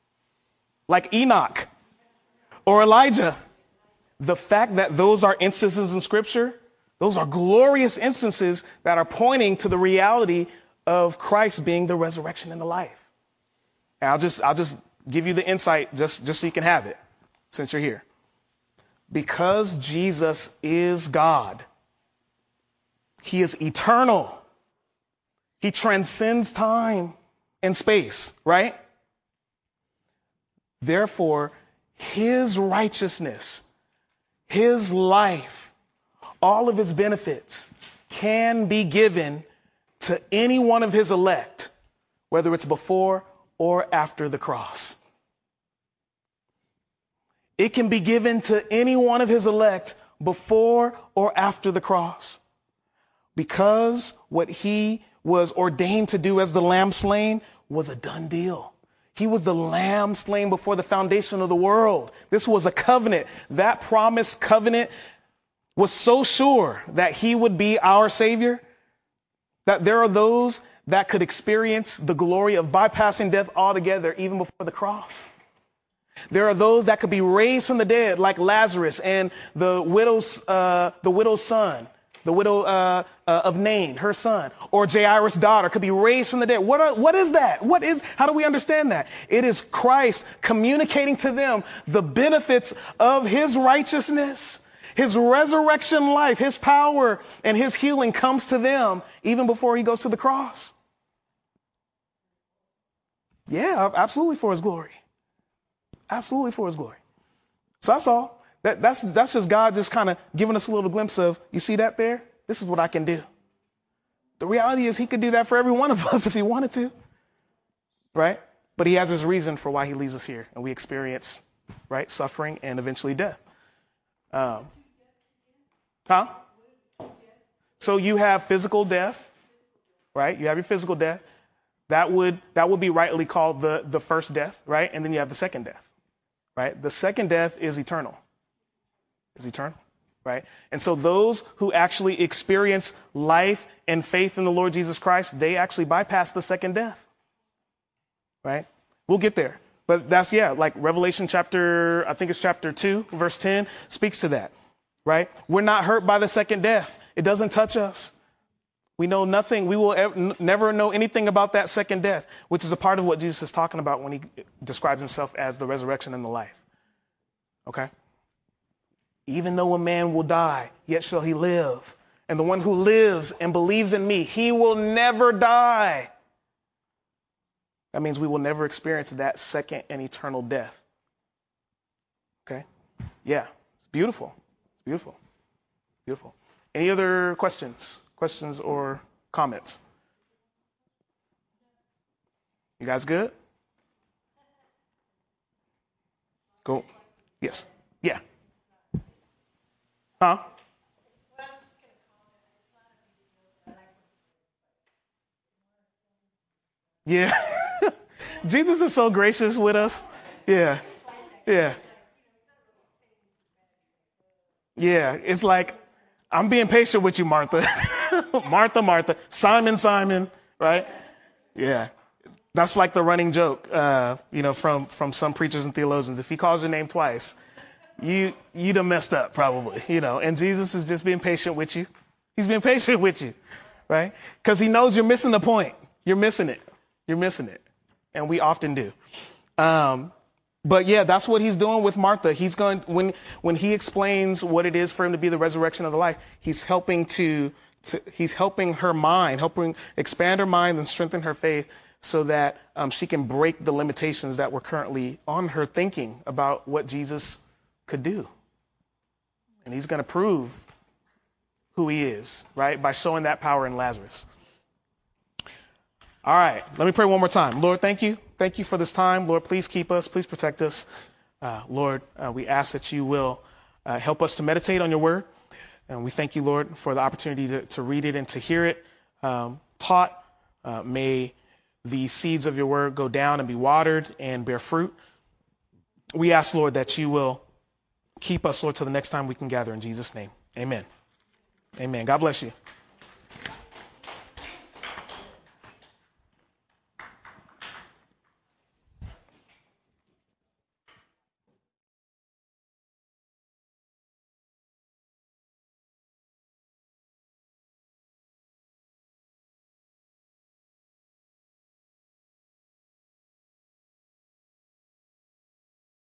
like Enoch or Elijah. The fact that those are instances in Scripture, those are glorious instances that are pointing to the reality of Christ being the resurrection and the life. And I'll just I'll just give you the insight just, just so you can have it since you're here. Because Jesus is God, he is eternal. He transcends time and space, right? Therefore, his righteousness, his life, all of his benefits can be given to any one of his elect, whether it's before or after the cross. It can be given to any one of his elect before or after the cross. Because what he was ordained to do as the lamb slain was a done deal. He was the lamb slain before the foundation of the world. This was a covenant. That promised covenant was so sure that he would be our Savior that there are those that could experience the glory of bypassing death altogether even before the cross. There are those that could be raised from the dead, like Lazarus and the widow's uh, the widow's son, the widow uh, uh, of Nain, her son, or Jairus' daughter could be raised from the dead. What are, what is that? What is? How do we understand that? It is Christ communicating to them the benefits of his righteousness. His resurrection life, his power, and his healing comes to them even before he goes to the cross. Yeah, absolutely for his glory. Absolutely for his glory. So that's all. That, that's, that's just God just kind of giving us a little glimpse of, you see that there? This is what I can do. The reality is he could do that for every one of us if he wanted to. Right? But he has his reason for why he leaves us here. And we experience, right, suffering and eventually death. Um, huh? So you have physical death, right? You have your physical death. That would that would be rightly called the, the first death, right? And then you have the second death. Right? The second death is eternal. Is eternal, right? And so those who actually experience life and faith in the Lord Jesus Christ, they actually bypass the second death. right? We'll get there. But that's, yeah, like Revelation chapter, I think it's chapter two, verse ten, speaks to that, right? We're not hurt by the second death. It doesn't touch us. We know nothing. We will ever, n- never know anything about that second death, which is a part of what Jesus is talking about when he describes himself as the resurrection and the life. Okay? Even though a man will die, yet shall he live. And the one who lives and believes in me, he will never die. That means we will never experience that second and eternal death. Okay? Yeah. It's beautiful. It's beautiful. Beautiful. Any other questions? Questions or comments? You guys good? Cool. Yes. Yeah. Huh? Yeah. Jesus is so gracious with us. Yeah. Yeah. Yeah. It's like, I'm being patient with you, Martha. Martha, Martha. Simon, Simon. Right? Yeah. That's like the running joke, uh, you know, from, from some preachers and theologians. If he calls your name twice, you, you'd have messed up probably, you know, and Jesus is just being patient with you. He's being patient with you, right? Because he knows you're missing the point. You're missing it. You're missing it. And we often do. Um, but yeah, that's what he's doing with Martha. He's going, when, when he explains what it is for him to be the resurrection of the life, he's helping to, to he's helping her mind, helping expand her mind and strengthen her faith so that um, she can break the limitations that were currently on her thinking about what Jesus could do. And he's going to prove who he is, right, by showing that power in Lazarus. All right, let me pray one more time. Lord, thank you. Thank you for this time. Lord, please keep us. Please protect us. Uh, Lord, uh, we ask that you will uh, help us to meditate on your word. And we thank you, Lord, for the opportunity to, to read it and to hear it um, taught. Uh, may the seeds of your word go down and be watered and bear fruit. We ask, Lord, that you will keep us, Lord, till the next time we can gather in Jesus' name. Amen. Amen. God bless you.